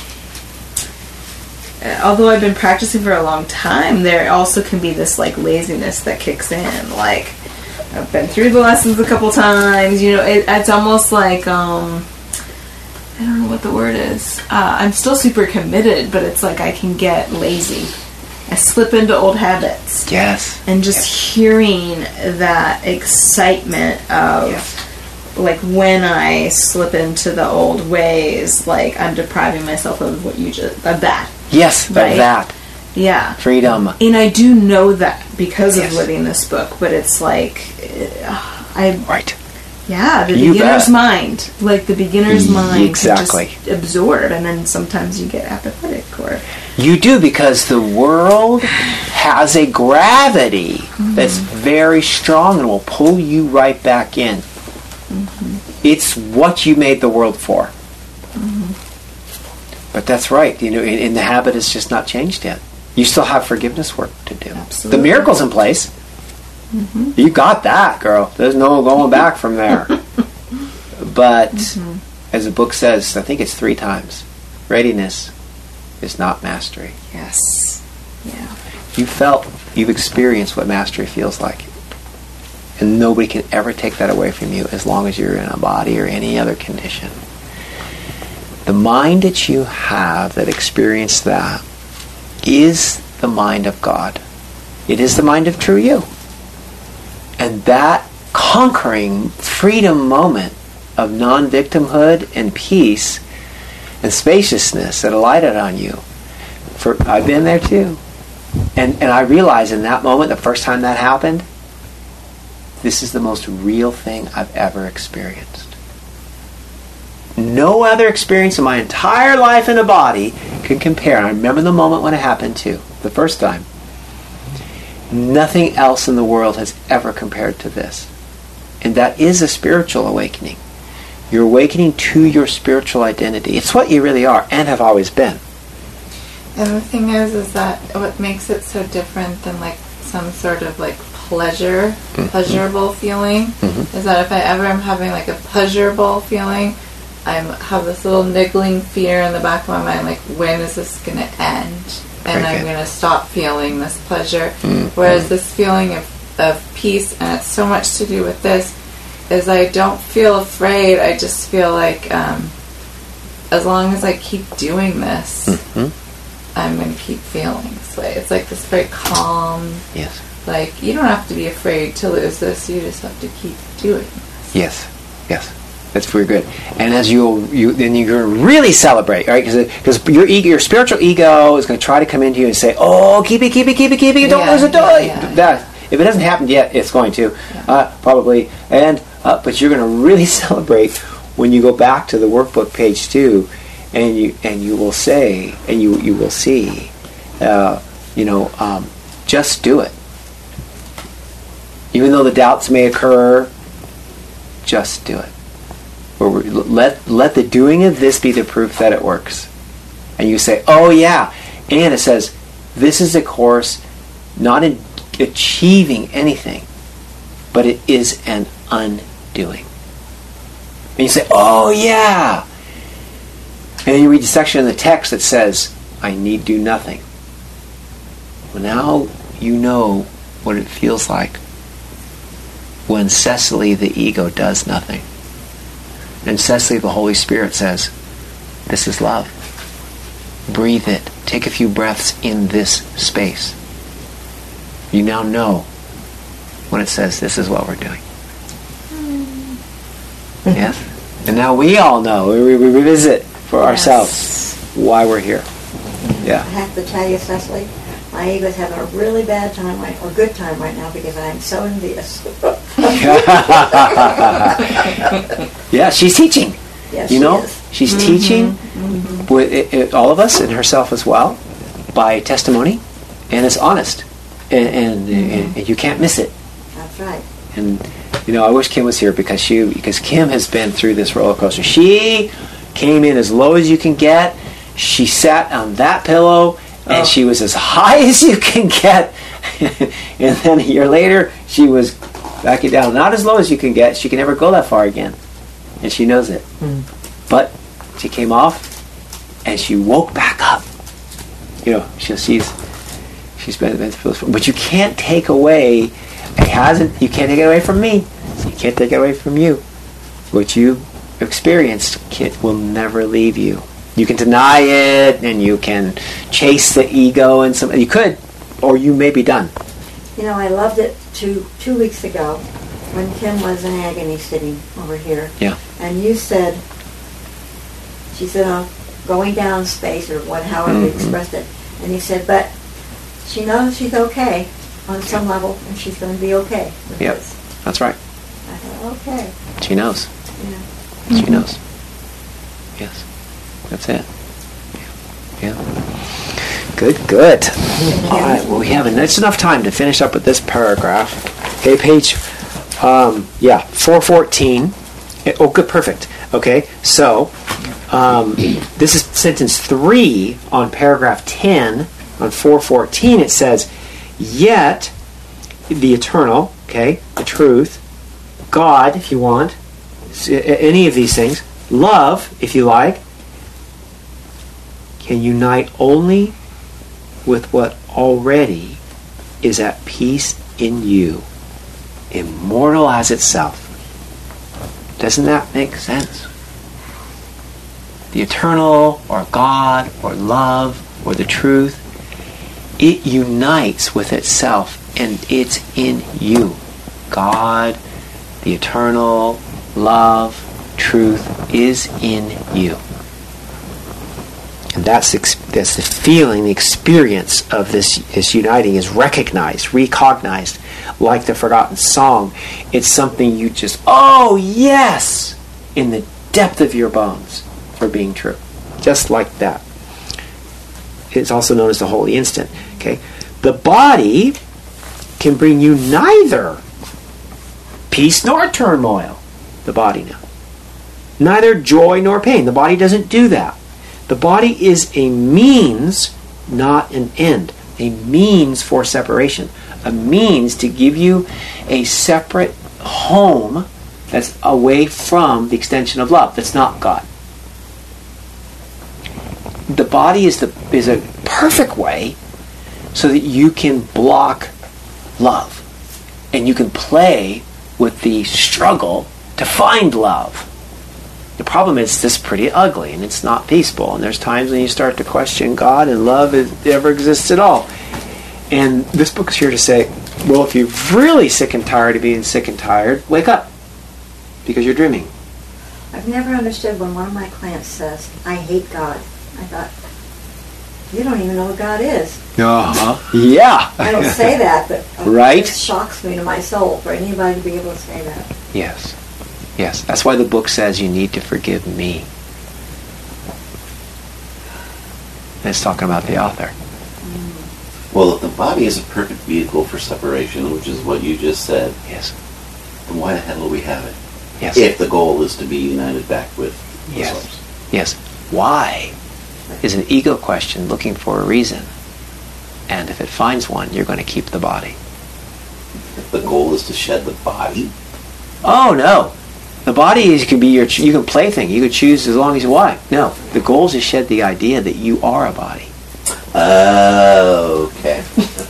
although I've been practicing for a long time, there also can be this like laziness that kicks in, like I've been through the lessons a couple times. You know, it, it's almost like um, I don't know what the word is. Uh, I'm still super committed, but it's like I can get lazy. I slip into old habits. Yes. And just yes. hearing that excitement of, yes. like, when I slip into the old ways, like, I'm depriving myself of what you just, of that. Yes, right? of that. Yeah. Freedom. And I do know that because of yes. living this book, but it's like, uh, I... Right. Yeah, the You beginner's bet. mind. Like, the beginner's mind exactly. can just absorb, and then sometimes you get apathetic, or... You do, because the world has a gravity mm-hmm. that's very strong and will pull you right back in. Mm-hmm. It's what you made the world for. Mm-hmm. But that's right. You know, and, and the habit has just not changed yet. You still have forgiveness work to do. Absolutely. The miracle's in place. Mm-hmm. You got that, girl. There's no going back from there. But, mm-hmm. as the book says, I think it's three times, readiness is not mastery. Yes. Yeah. You felt, you've experienced what mastery feels like. And nobody can ever take that away from you as long as you're in a body or any other condition. The mind that you have that experienced that is the mind of God. It is the mind of true you. And that conquering freedom moment of non-victimhood and peace and spaciousness that alighted on you, for I've been there too. And and I realized in that moment, the first time that happened, this is the most real thing I've ever experienced. No other experience in my entire life in a body can compare. And I remember the moment when it happened too, the first time. Nothing else in the world has ever compared to this. And that is a spiritual awakening. You're awakening to your spiritual identity. It's what you really are and have always been. And the thing is, is that what makes it so different than like some sort of like pleasure, mm-hmm. pleasurable feeling, mm-hmm. is that if I ever am having like a pleasurable feeling, I have this little niggling fear in the back of my mind, like, when is this going to end? And I'm going to stop feeling this pleasure. Mm-hmm. Whereas this feeling of, of peace, and it's so much to do with this, is I don't feel afraid. I just feel like um, as long as I keep doing this, mm-hmm. I'm going to keep feeling this way. It's like this very calm, yes. like, you don't have to be afraid to lose this. You just have to keep doing this. Yes, yes. That's very good. And as you, you then you're going to really celebrate, right? Because your ego, your spiritual ego is going to try to come into you and say, "Oh, keep it, keep it, keep it, keep it. Don't yeah, lose it, don't." Yeah, yeah. That if it hasn't happened yet, it's going to, yeah. uh, probably. And uh, but you're going to really celebrate when you go back to the workbook, page two, and you and you will say, and you you will see, uh, you know, um, just do it. Even though the doubts may occur, just do it. Or let let the doing of this be the proof that it works. And you say, oh yeah. And it says, this is a course not in achieving anything, but it is an undoing. And you say, oh yeah. And then you read the section in the text that says, I need do nothing. Well, now you know what it feels like when Cecily, the ego, does nothing. And Cecily, the Holy Spirit, says, this is love. Breathe it. Take a few breaths in this space. You now know when it says, this is what we're doing. Mm-hmm. Yes? And now we all know, we, we revisit for yes. ourselves why we're here. Yeah. I have to tell you, Cecily, my ego's having a really bad time right, or good time right now, because I'm so envious. Yeah, she's teaching. Yes, you she know, is. she's Mm-hmm. teaching Mm-hmm. with it, it, all of us and herself as well by testimony, and it's honest, and and, mm-hmm. and, and you can't miss it. That's right. And you know, I wish Kim was here because she because Kim has been through this roller coaster. She came in as low as you can get. She sat on that pillow. And oh. she was as high as you can get. And then a year later, she was backing down. Not as low as you can get. She can never go that far again. And she knows it. Mm. But she came off, and she woke back up. You know, she, she's she's been, been through this. But you can't take away It hasn't. You can't take it away from me. You can't take it away from you. What you experienced it will never leave you. You can deny it, and you can chase the ego, and some. You could, or you may be done. You know, I loved it two two weeks ago when Kim was in agony sitting over here. Yeah. And you said, she said, oh, going down space, or what, however Mm-hmm. you expressed it. And you said, but she knows she's okay on some level, and she's going to be okay with Yep. this. That's right. I thought, okay. She knows. Yeah. She knows. Yes. That's it. Yeah. Good, good. All right, well, we have that's enough time to finish up with this paragraph. Okay, page, um, yeah, four fourteen. Eh, Oh, good, perfect. Okay, so um, this is sentence three on paragraph ten. On four fourteen, it says, yet the eternal, okay, the truth, God, if you want, s- a- any of these things, love, if you like, can unite only with what already is at peace in you, immortal as itself. Doesn't that make sense? The eternal, or God, or love, or the truth, it unites with itself, and it's in you. God, the eternal, love, truth is in you. And that's, ex- that's the feeling, the experience of this, this uniting is recognized, recognized, like the forgotten song. It's something you just, oh yes, in the depth of your bones for being true. Just like that. It's also known as the holy instant. Okay, the body can bring you neither peace nor turmoil. The body now. Neither joy nor pain. The body doesn't do that. The body is a means, not an end. A means for separation. A means to give you a separate home that's away from the extension of love. That's not God. The body is the is a perfect way so that you can block love. And you can play with the struggle to find love. The problem is this is pretty ugly and it's not peaceful. And there's times when you start to question God and love if it ever exists at all. And this book is here to say, well, if you're really sick and tired of being sick and tired, wake up. Because you're dreaming. I've never understood when one of my clients says, I hate God. I thought, you don't even know what God is. Uh-huh. Yeah. I don't say that, but Right? it just shocks me to my soul for anybody to be able to say that. Yes. Yes. That's why the book says you need to forgive me. And it's talking about the author. Well, if the body is a perfect vehicle for separation, which is what you just said, Yes. then why the hell do we have it? Yes. If the goal is to be united back with the Yes. source. Yes. Why is an ego question looking for a reason. And if it finds one, you're going to keep the body. If the goal is to shed the body, Oh, no. The body is, can be your, you can plaything. You can choose as long as you want. No. The goal is to shed the idea that you are a body. uh, okay.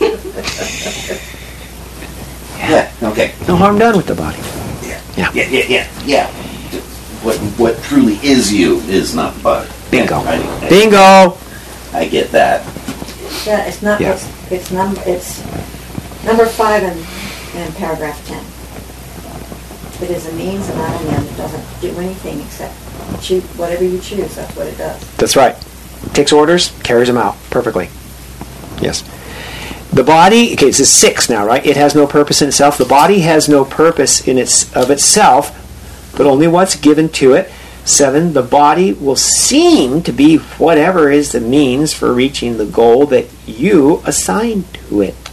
Yeah. Yeah, okay. No harm done with the body. Yeah, Yeah. yeah, yeah, yeah. yeah. What what truly is you is not the body. Bingo. I, I, Bingo! I get that. Yeah, it's not. Yeah. It's, it's number. It's number five in, in paragraph ten. It is a means and not an end. It doesn't do anything except choose whatever you choose. That's what it does. That's right. Takes orders, carries them out perfectly. Yes. The body, okay, this is six now, right? It has no purpose in itself. The body has no purpose in its of itself, but only what's given to it. Seven, the body will seem to be whatever is the means for reaching the goal that you assign to it.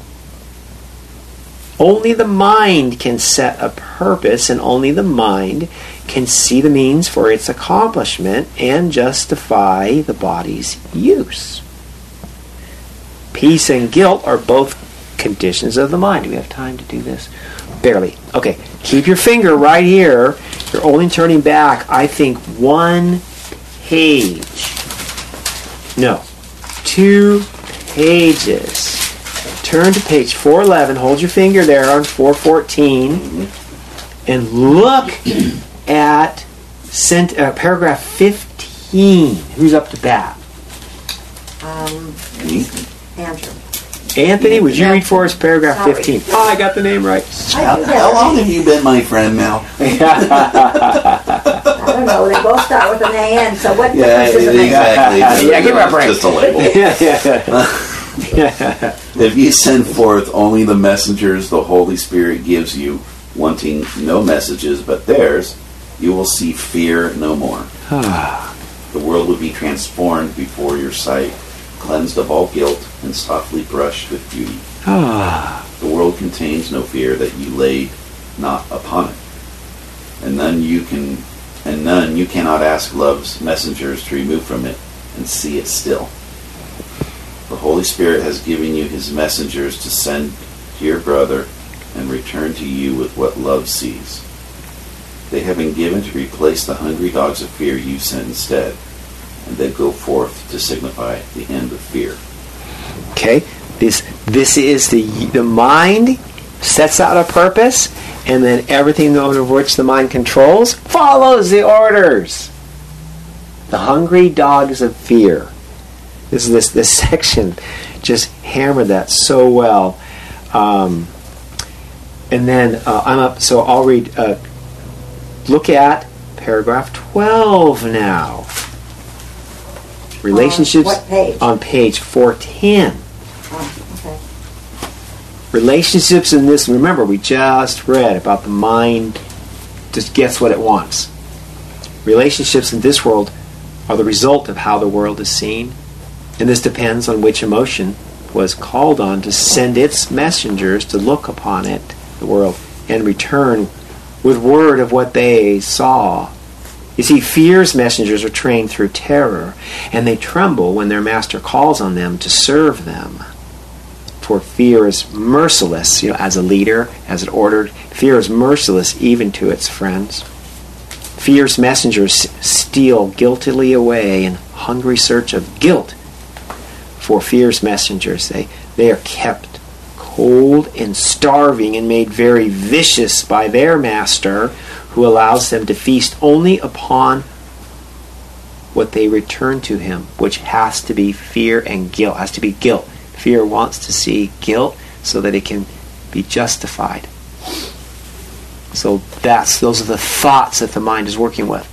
Only the mind can set a purpose, and only the mind can see the means for its accomplishment and justify the body's use. Peace and guilt are both conditions of the mind. Do we have time to do this? Barely. Okay, keep your finger right here. You're only turning back, I think, one page. No, two pages. turn to page four eleven. Hold your finger there on four fourteen. And look at cent- uh, paragraph fifteen. Who's up to bat? Um, Me? Andrew. Anthony, would you read for us paragraph Sorry. fifteen? Oh, I got the name right. How, how long have you been my friend, Mel? I don't know. They both start with an A N. So what Yeah, difference does it make? exactly. Yeah, give her a break. Just a label. yeah, yeah. If you send forth only the messengers the Holy Spirit gives you, wanting no messages but theirs, you will see fear no more. The world will be transformed before your sight, cleansed of all guilt, and softly brushed with beauty. The world contains no fear that you laid not upon it, and none you can, and none you cannot ask love's messengers to remove from it, and see it still. The Holy Spirit has given you his messengers to send to your brother and return to you with what love sees. They have been given to replace the hungry dogs of fear you sent instead, and they go forth to signify the end of fear. Okay, this this is the the mind sets out a purpose, and then everything over which the mind controls follows the orders. The hungry dogs of fear. This this this section just hammered that so well. Um, and then uh, I'm up, so I'll read. Uh, look at paragraph twelve now. Relationships On what page? on page four ten. Oh, okay. Relationships in this, remember, we just read about the mind just gets what it wants. Relationships in this world are the result of how the world is seen, and this depends on which emotion was called on to send its messengers to look upon it, the world, and return with word of what they saw. You see, fear's messengers are trained through terror, and they tremble when their master calls on them to serve them. For fear is merciless, you know, as a leader, as it ordered. Fear is merciless even to its friends. Fear's messengers steal guiltily away in hungry search of guilt. For fear's messengers, they, they are kept cold and starving and made very vicious by their master, who allows them to feast only upon what they return to him, which has to be fear and guilt, has to be guilt. Fear wants to see guilt so that it can be justified. So that's those are the thoughts that the mind is working with.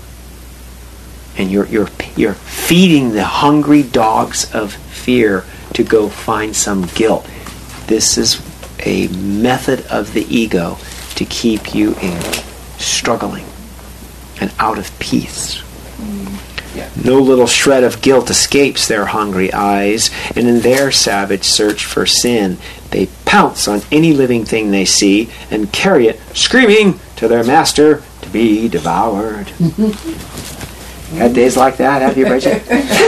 And you're you're you're feeding the hungry dogs of fear to go find some guilt. This is a method of the ego to keep you in struggling and out of peace. Yeah. No little shred of guilt escapes their hungry eyes, and in their savage search for sin, they pounce on any living thing they see and carry it, screaming, to their master to be devoured. Had days like that, have you, Bridget?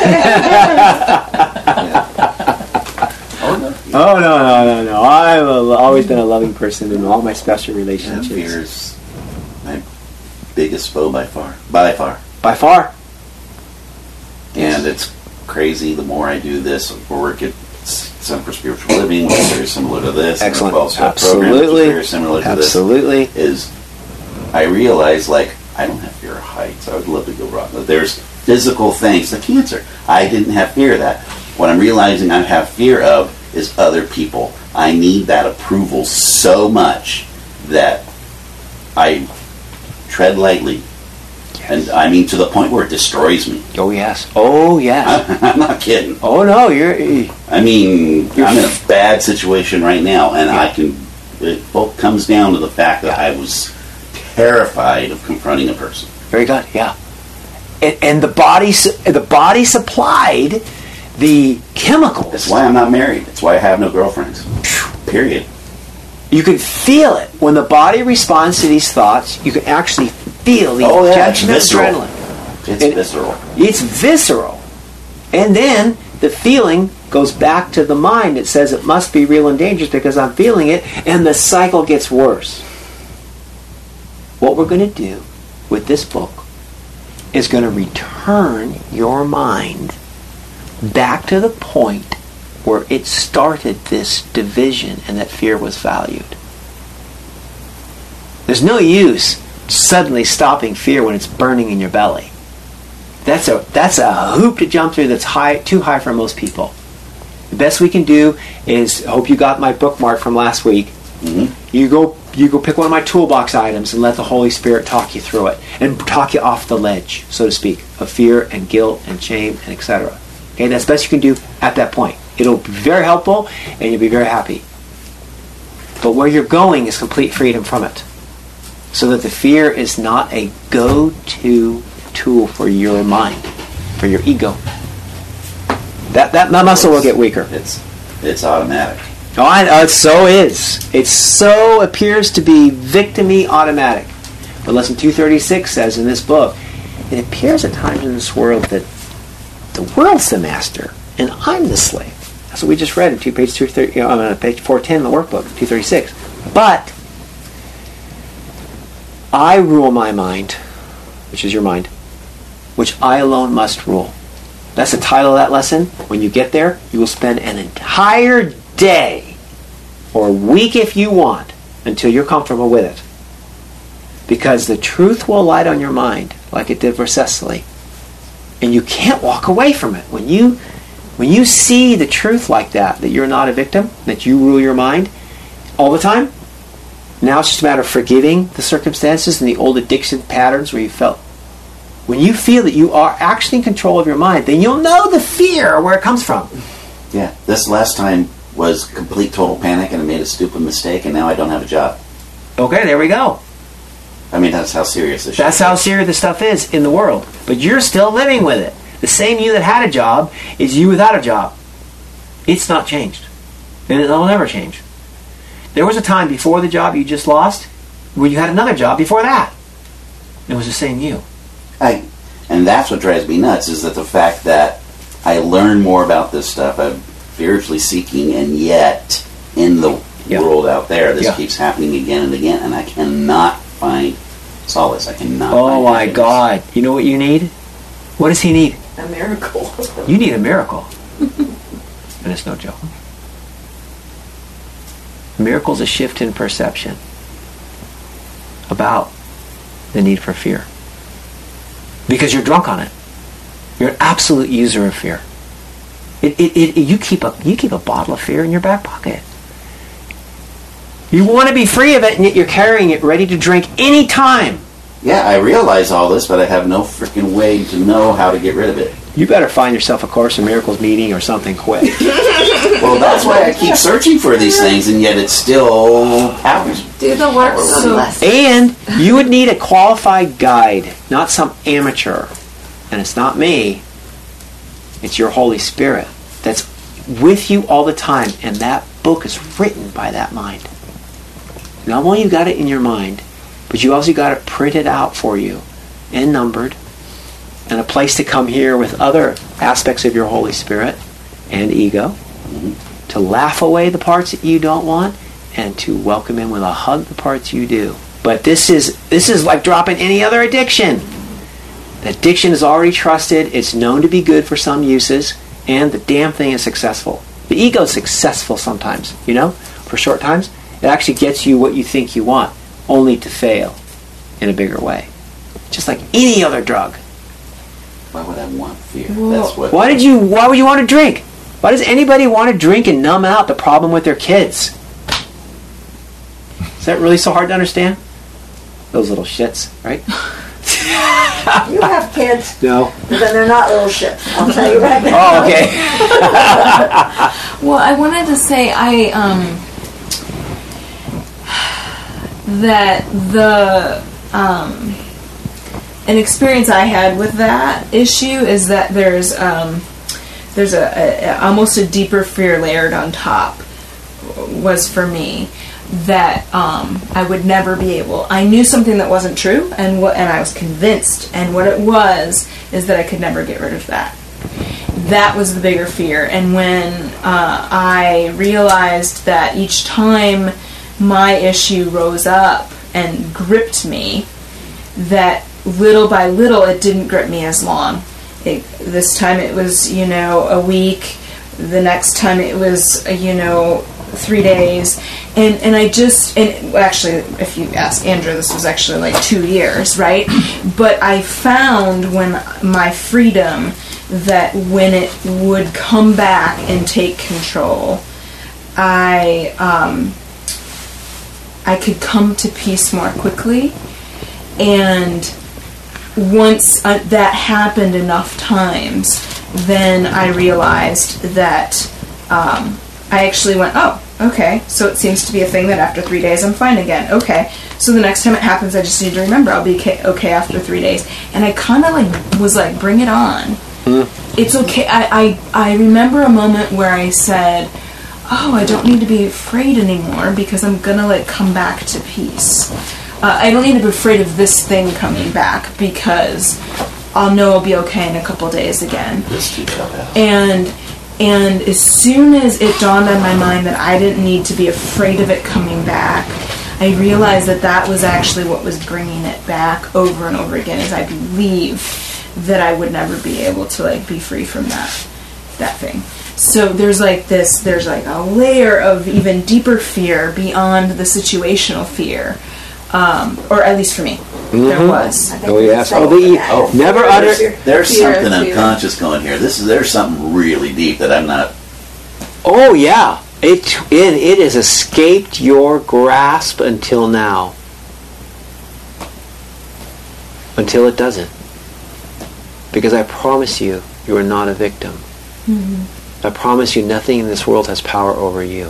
Oh, no. Oh, no, no, no, no. I've a, always been a loving person in all my special Yeah, relationships. fear is my biggest foe by far. By far. By far. And it's crazy. The more I do this work at Center for Spiritual Living, which is very similar to this, Excellent. and the twelve-step program, which is Absolutely. very similar to Absolutely. this, is I realize, like, I don't have fear of heights. I would love to go rock. There's physical things, the cancer. I didn't have fear of that. What I'm realizing I have fear of is other people. I need that approval so much that I tread lightly. And I mean, to the point where it destroys me. Oh, yes. Oh, yes. I'm not kidding. Oh, no, you're... I mean, I'm in a bad situation right now, and I can. It both comes down to the fact that I was terrified of confronting a person. Very good, yeah. And, and the body su- the body supplied the chemicals. That's why I'm not married. That's why I have no girlfriends. Period. You can feel it. When the body responds to these thoughts, you can actually feel the Oh, yeah, it's injection of visceral. adrenaline. It's And- visceral. It's visceral. And then the feeling goes back to the mind. It says it must be real and dangerous because I'm feeling it, and the cycle gets worse. What we're going to do with this book is going to return your mind back to the point where it started this division and that fear was valued. There's no use suddenly stopping fear when it's burning in your belly. That's a that's a hoop to jump through that's high too high for most people. The best we can do is, I hope you got my bookmark from last week. Mm-hmm. You go you go pick one of my toolbox items and let the Holy Spirit talk you through it and talk you off the ledge, so to speak, of fear and guilt and shame and et cetera. Okay, that's the best you can do at that point. It'll be very helpful and you'll be very happy. But where you're going is complete freedom from it. So that the fear is not a go-to tool for your mind, for your ego. That that, that muscle will get weaker. It's it's automatic. Oh, I know, it so is. It so appears to be victim-y automatic. But Lesson two thirty-six says in this book, it appears at times in this world that the world's the master and I'm the slave. That's what we just read in two, page two thirty, you know, on page four ten in the workbook, two thirty-six. But I rule my mind, which is your mind, which I alone must rule. That's the title of that lesson. When you get there, you will spend an entire day, or a week if you want, until you're comfortable with it. Because the truth will light on your mind, like it did for Cecily. And you can't walk away from it. When you, when you see the truth like that, that you're not a victim, that you rule your mind all the time, now it's just a matter of forgiving the circumstances and the old addiction patterns where you felt. When you feel that you are actually in control of your mind, then you'll know the fear, where it comes from. Yeah, this last time was complete total panic and I made a stupid mistake and now I don't have a job. Okay, there we go. I mean, that's how serious this shit That's is. how serious this stuff is in the world. But you're still living with it. The same you that had a job is you without a job. It's not changed. And it'll never change. There was a time before the job you just lost where you had another job before that. It was the same you. I, and that's what drives me nuts, is that the fact that I learn more about this stuff, I'm spiritually seeking, and yet in the Yeah. world out there, this Yeah. keeps happening again and again, and I cannot find solace. I cannot Oh find my happiness. God. You know what you need? What does he need? A miracle. You need a miracle. And it's no joke. A miracle is a shift in perception about the need for fear. Because you're drunk on it. You're an absolute user of fear. It, it, it, you keep a you keep a bottle of fear in your back pocket. You want to be free of it, and yet you're carrying it ready to drink any time. Yeah, I realize all this, but I have no freaking way to know how to get rid of it. You better find yourself a Course in Miracles meeting or something quick. Well, that's why I keep searching for these things, and yet it's still out. Do the work So- less. And you would need a qualified guide, not some amateur. And it's not me. It's your Holy Spirit that's with you all the time. And that book is written by that mind. Not only you got it in your mind, but you also got it printed out for you and numbered, and a place to come here with other aspects of your Holy Spirit and ego, to laugh away the parts that you don't want, and to welcome in with a hug the parts you do. But this is this is like dropping any other addiction. The addiction is already trusted, it's known to be good for some uses, and the damn thing is successful. The ego is successful sometimes, you know, for short times. It actually gets you what you think you want, only to fail in a bigger way. Just like any other drug. Why would I want fear? Well, That's what. Why did you? Why would you want to drink? Why does anybody want to drink and numb out the problem with their kids? Is that really so hard to understand? Those little shits, right? You have kids, No. but they're not little shits. I'll tell you right now. Oh, okay. Well, I wanted to say I um that the um an experience I had with that issue is that there's um there's a, a, a almost a deeper fear layered on top was for me that um, I would never be able. I knew something that wasn't true, and what and I was convinced. And what it was is that I could never get rid of that. That was the bigger fear. And when uh, I realized that each time my issue rose up and gripped me, that little by little it didn't grip me as long. It, this time it was, you know, a week, the next time it was, uh, you know, three days. And, and I just, and actually, if you ask Andrew, this was actually like two years, right? But I found when my freedom, that when it would come back and take control, I, um, I could come to peace more quickly. And once uh, that happened enough times, then I realized that um, I actually went, oh, okay, so it seems to be a thing that after three days I'm fine again. Okay, so the next time it happens, I just need to remember I'll be okay, okay after three days. And I kind of like was like, bring it on. Mm. It's okay. I, I, I remember a moment where I said, oh, I don't need to be afraid anymore because I'm going to like come back to peace. Uh, I don't need to be afraid of this thing coming back because I'll know I'll be okay in a couple days again. This too shall pass. And and as soon as it dawned on my mind that I didn't need to be afraid of it coming back, I realized that that was actually what was bringing it back over and over again. Is I believe that I would never be able to like be free from that that thing. So there's like this, there's like a layer of even deeper fear beyond the situational fear. Um, or at least for me, mm-hmm. there was. Oh yes. Oh, the oh, never utter. There's, there's something unconscious going here. This is there's something really deep that I'm not. Oh yeah, it it it has escaped your grasp until now. Until it doesn't, because I promise you, you are not a victim. Mm-hmm. I promise you, nothing in this world has power over you.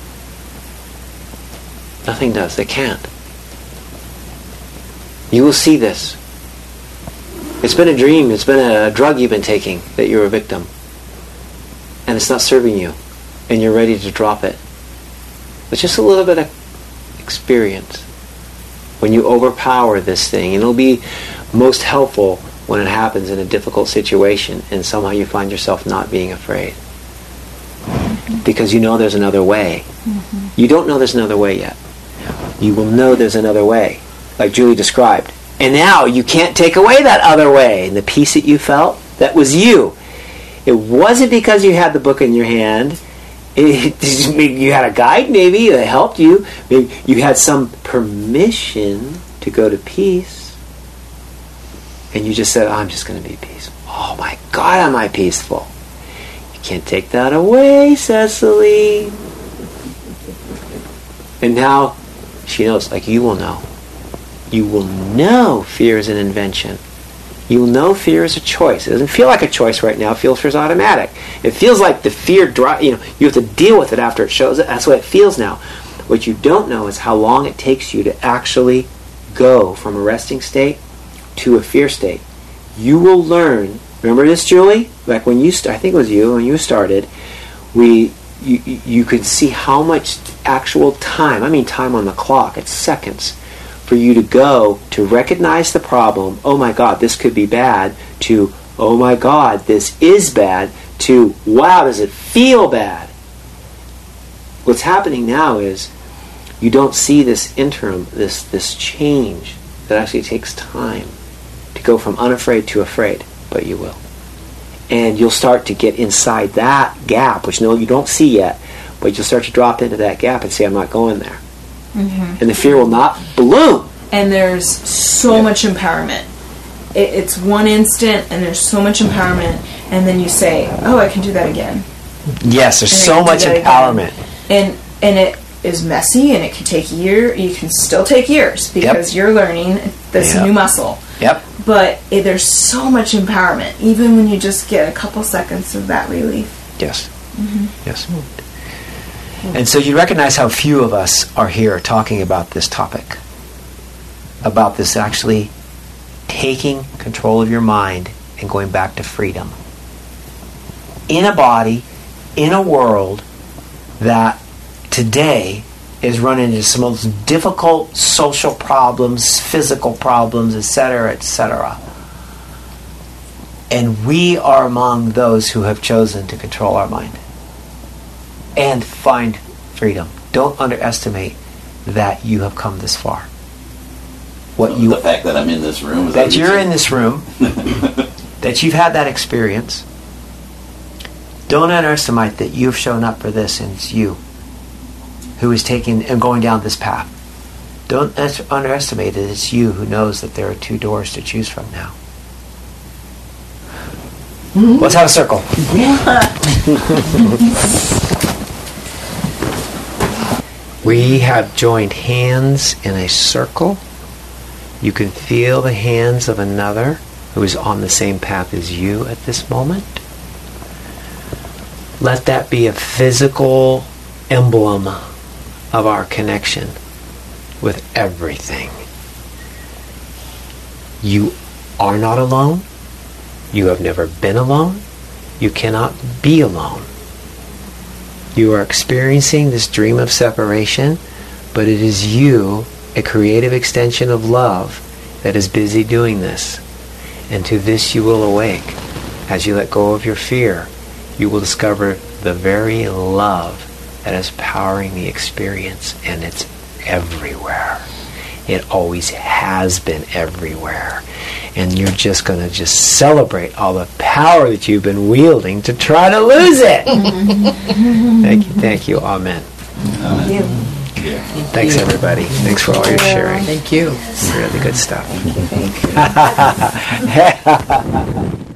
Nothing does. They can't. You will see this. It's been a dream. It's been a drug you've been taking that you're a victim. And it's not serving you. And you're ready to drop it. But just a little bit of experience. When you overpower this thing, and it'll be most helpful when it happens in a difficult situation and somehow you find yourself not being afraid. Mm-hmm. Because you know there's another way. Mm-hmm. You don't know there's another way yet. You will know there's another way. Like Julie described. And now you can't take away that other way. And the peace that you felt, that was you. It wasn't because you had the book in your hand. It, you had a guide maybe that helped you. Maybe you had some permission to go to peace. And you just said, oh, I'm just going to be peaceful. Oh my God, am I peaceful? You can't take that away, Cecily. And now she knows, like you will know. You will know fear is an invention. You will know fear is a choice. It doesn't feel like a choice right now. It feels fear's automatic. It feels like the fear, dri- you know, you have to deal with it after it shows it. That's what it feels now. What you don't know is how long it takes you to actually go from a resting state to a fear state. You will learn. Remember this, Julie? Like when you, st- I think it was you when you started. We, you, you could see how much actual time. I mean, time on the clock. It's seconds. For you to go to recognize the problem, oh my God, this could be bad, to, oh my God, this is bad, to, wow, does it feel bad? What's happening now is you don't see this interim, this, this change that actually takes time to go from unafraid to afraid, but you will. And you'll start to get inside that gap, which no, you don't see yet, but you'll start to drop into that gap and say, I'm not going there. Mm-hmm. And the fear will not bloom. And there's so yeah. much empowerment. It, it's one instant, and there's so much empowerment, and then you say, "Oh, I can do that again." Yes, there's so much empowerment. Again. And and it is messy, and it can take years. You can still take years because yep. you're learning this yep. new muscle. Yep. But it, there's so much empowerment, even when you just get a couple seconds of that relief. Yes. Mm-hmm. Yes. And so you recognize how few of us are here talking about this topic, about this actually taking control of your mind and going back to freedom. In a body, in a world that today is run into some of the most difficult social problems, physical problems, et cetera, et cetera. And we are among those who have chosen to control our mind and find freedom. Don't underestimate that you have come this far. What so you the fact that I'm in this room is that, that you're in this room, that you've had that experience, Don't underestimate that you've shown up for this, and it's you who is taking and going down this path. Don't es- underestimate that it's you who knows that there are two doors to choose from now. Mm-hmm. Let's have a circle. We have joined hands in a circle. You can feel the hands of another who is on the same path as you at this moment. Let that be a physical emblem of our connection with everything. You are not alone. You have never been alone. You cannot be alone. You are experiencing this dream of separation, but it is you, a creative extension of love, that is busy doing this. And to this you will awake. As you let go of your fear, you will discover the very love that is powering the experience, and it's everywhere. It always has been everywhere. And you're just going to just celebrate all the power that you've been wielding to try to lose it. Thank you, thank you, amen. Thank you. Thanks, everybody. Thanks for all your sharing. Thank you. Really good stuff. Thank you. Thank you.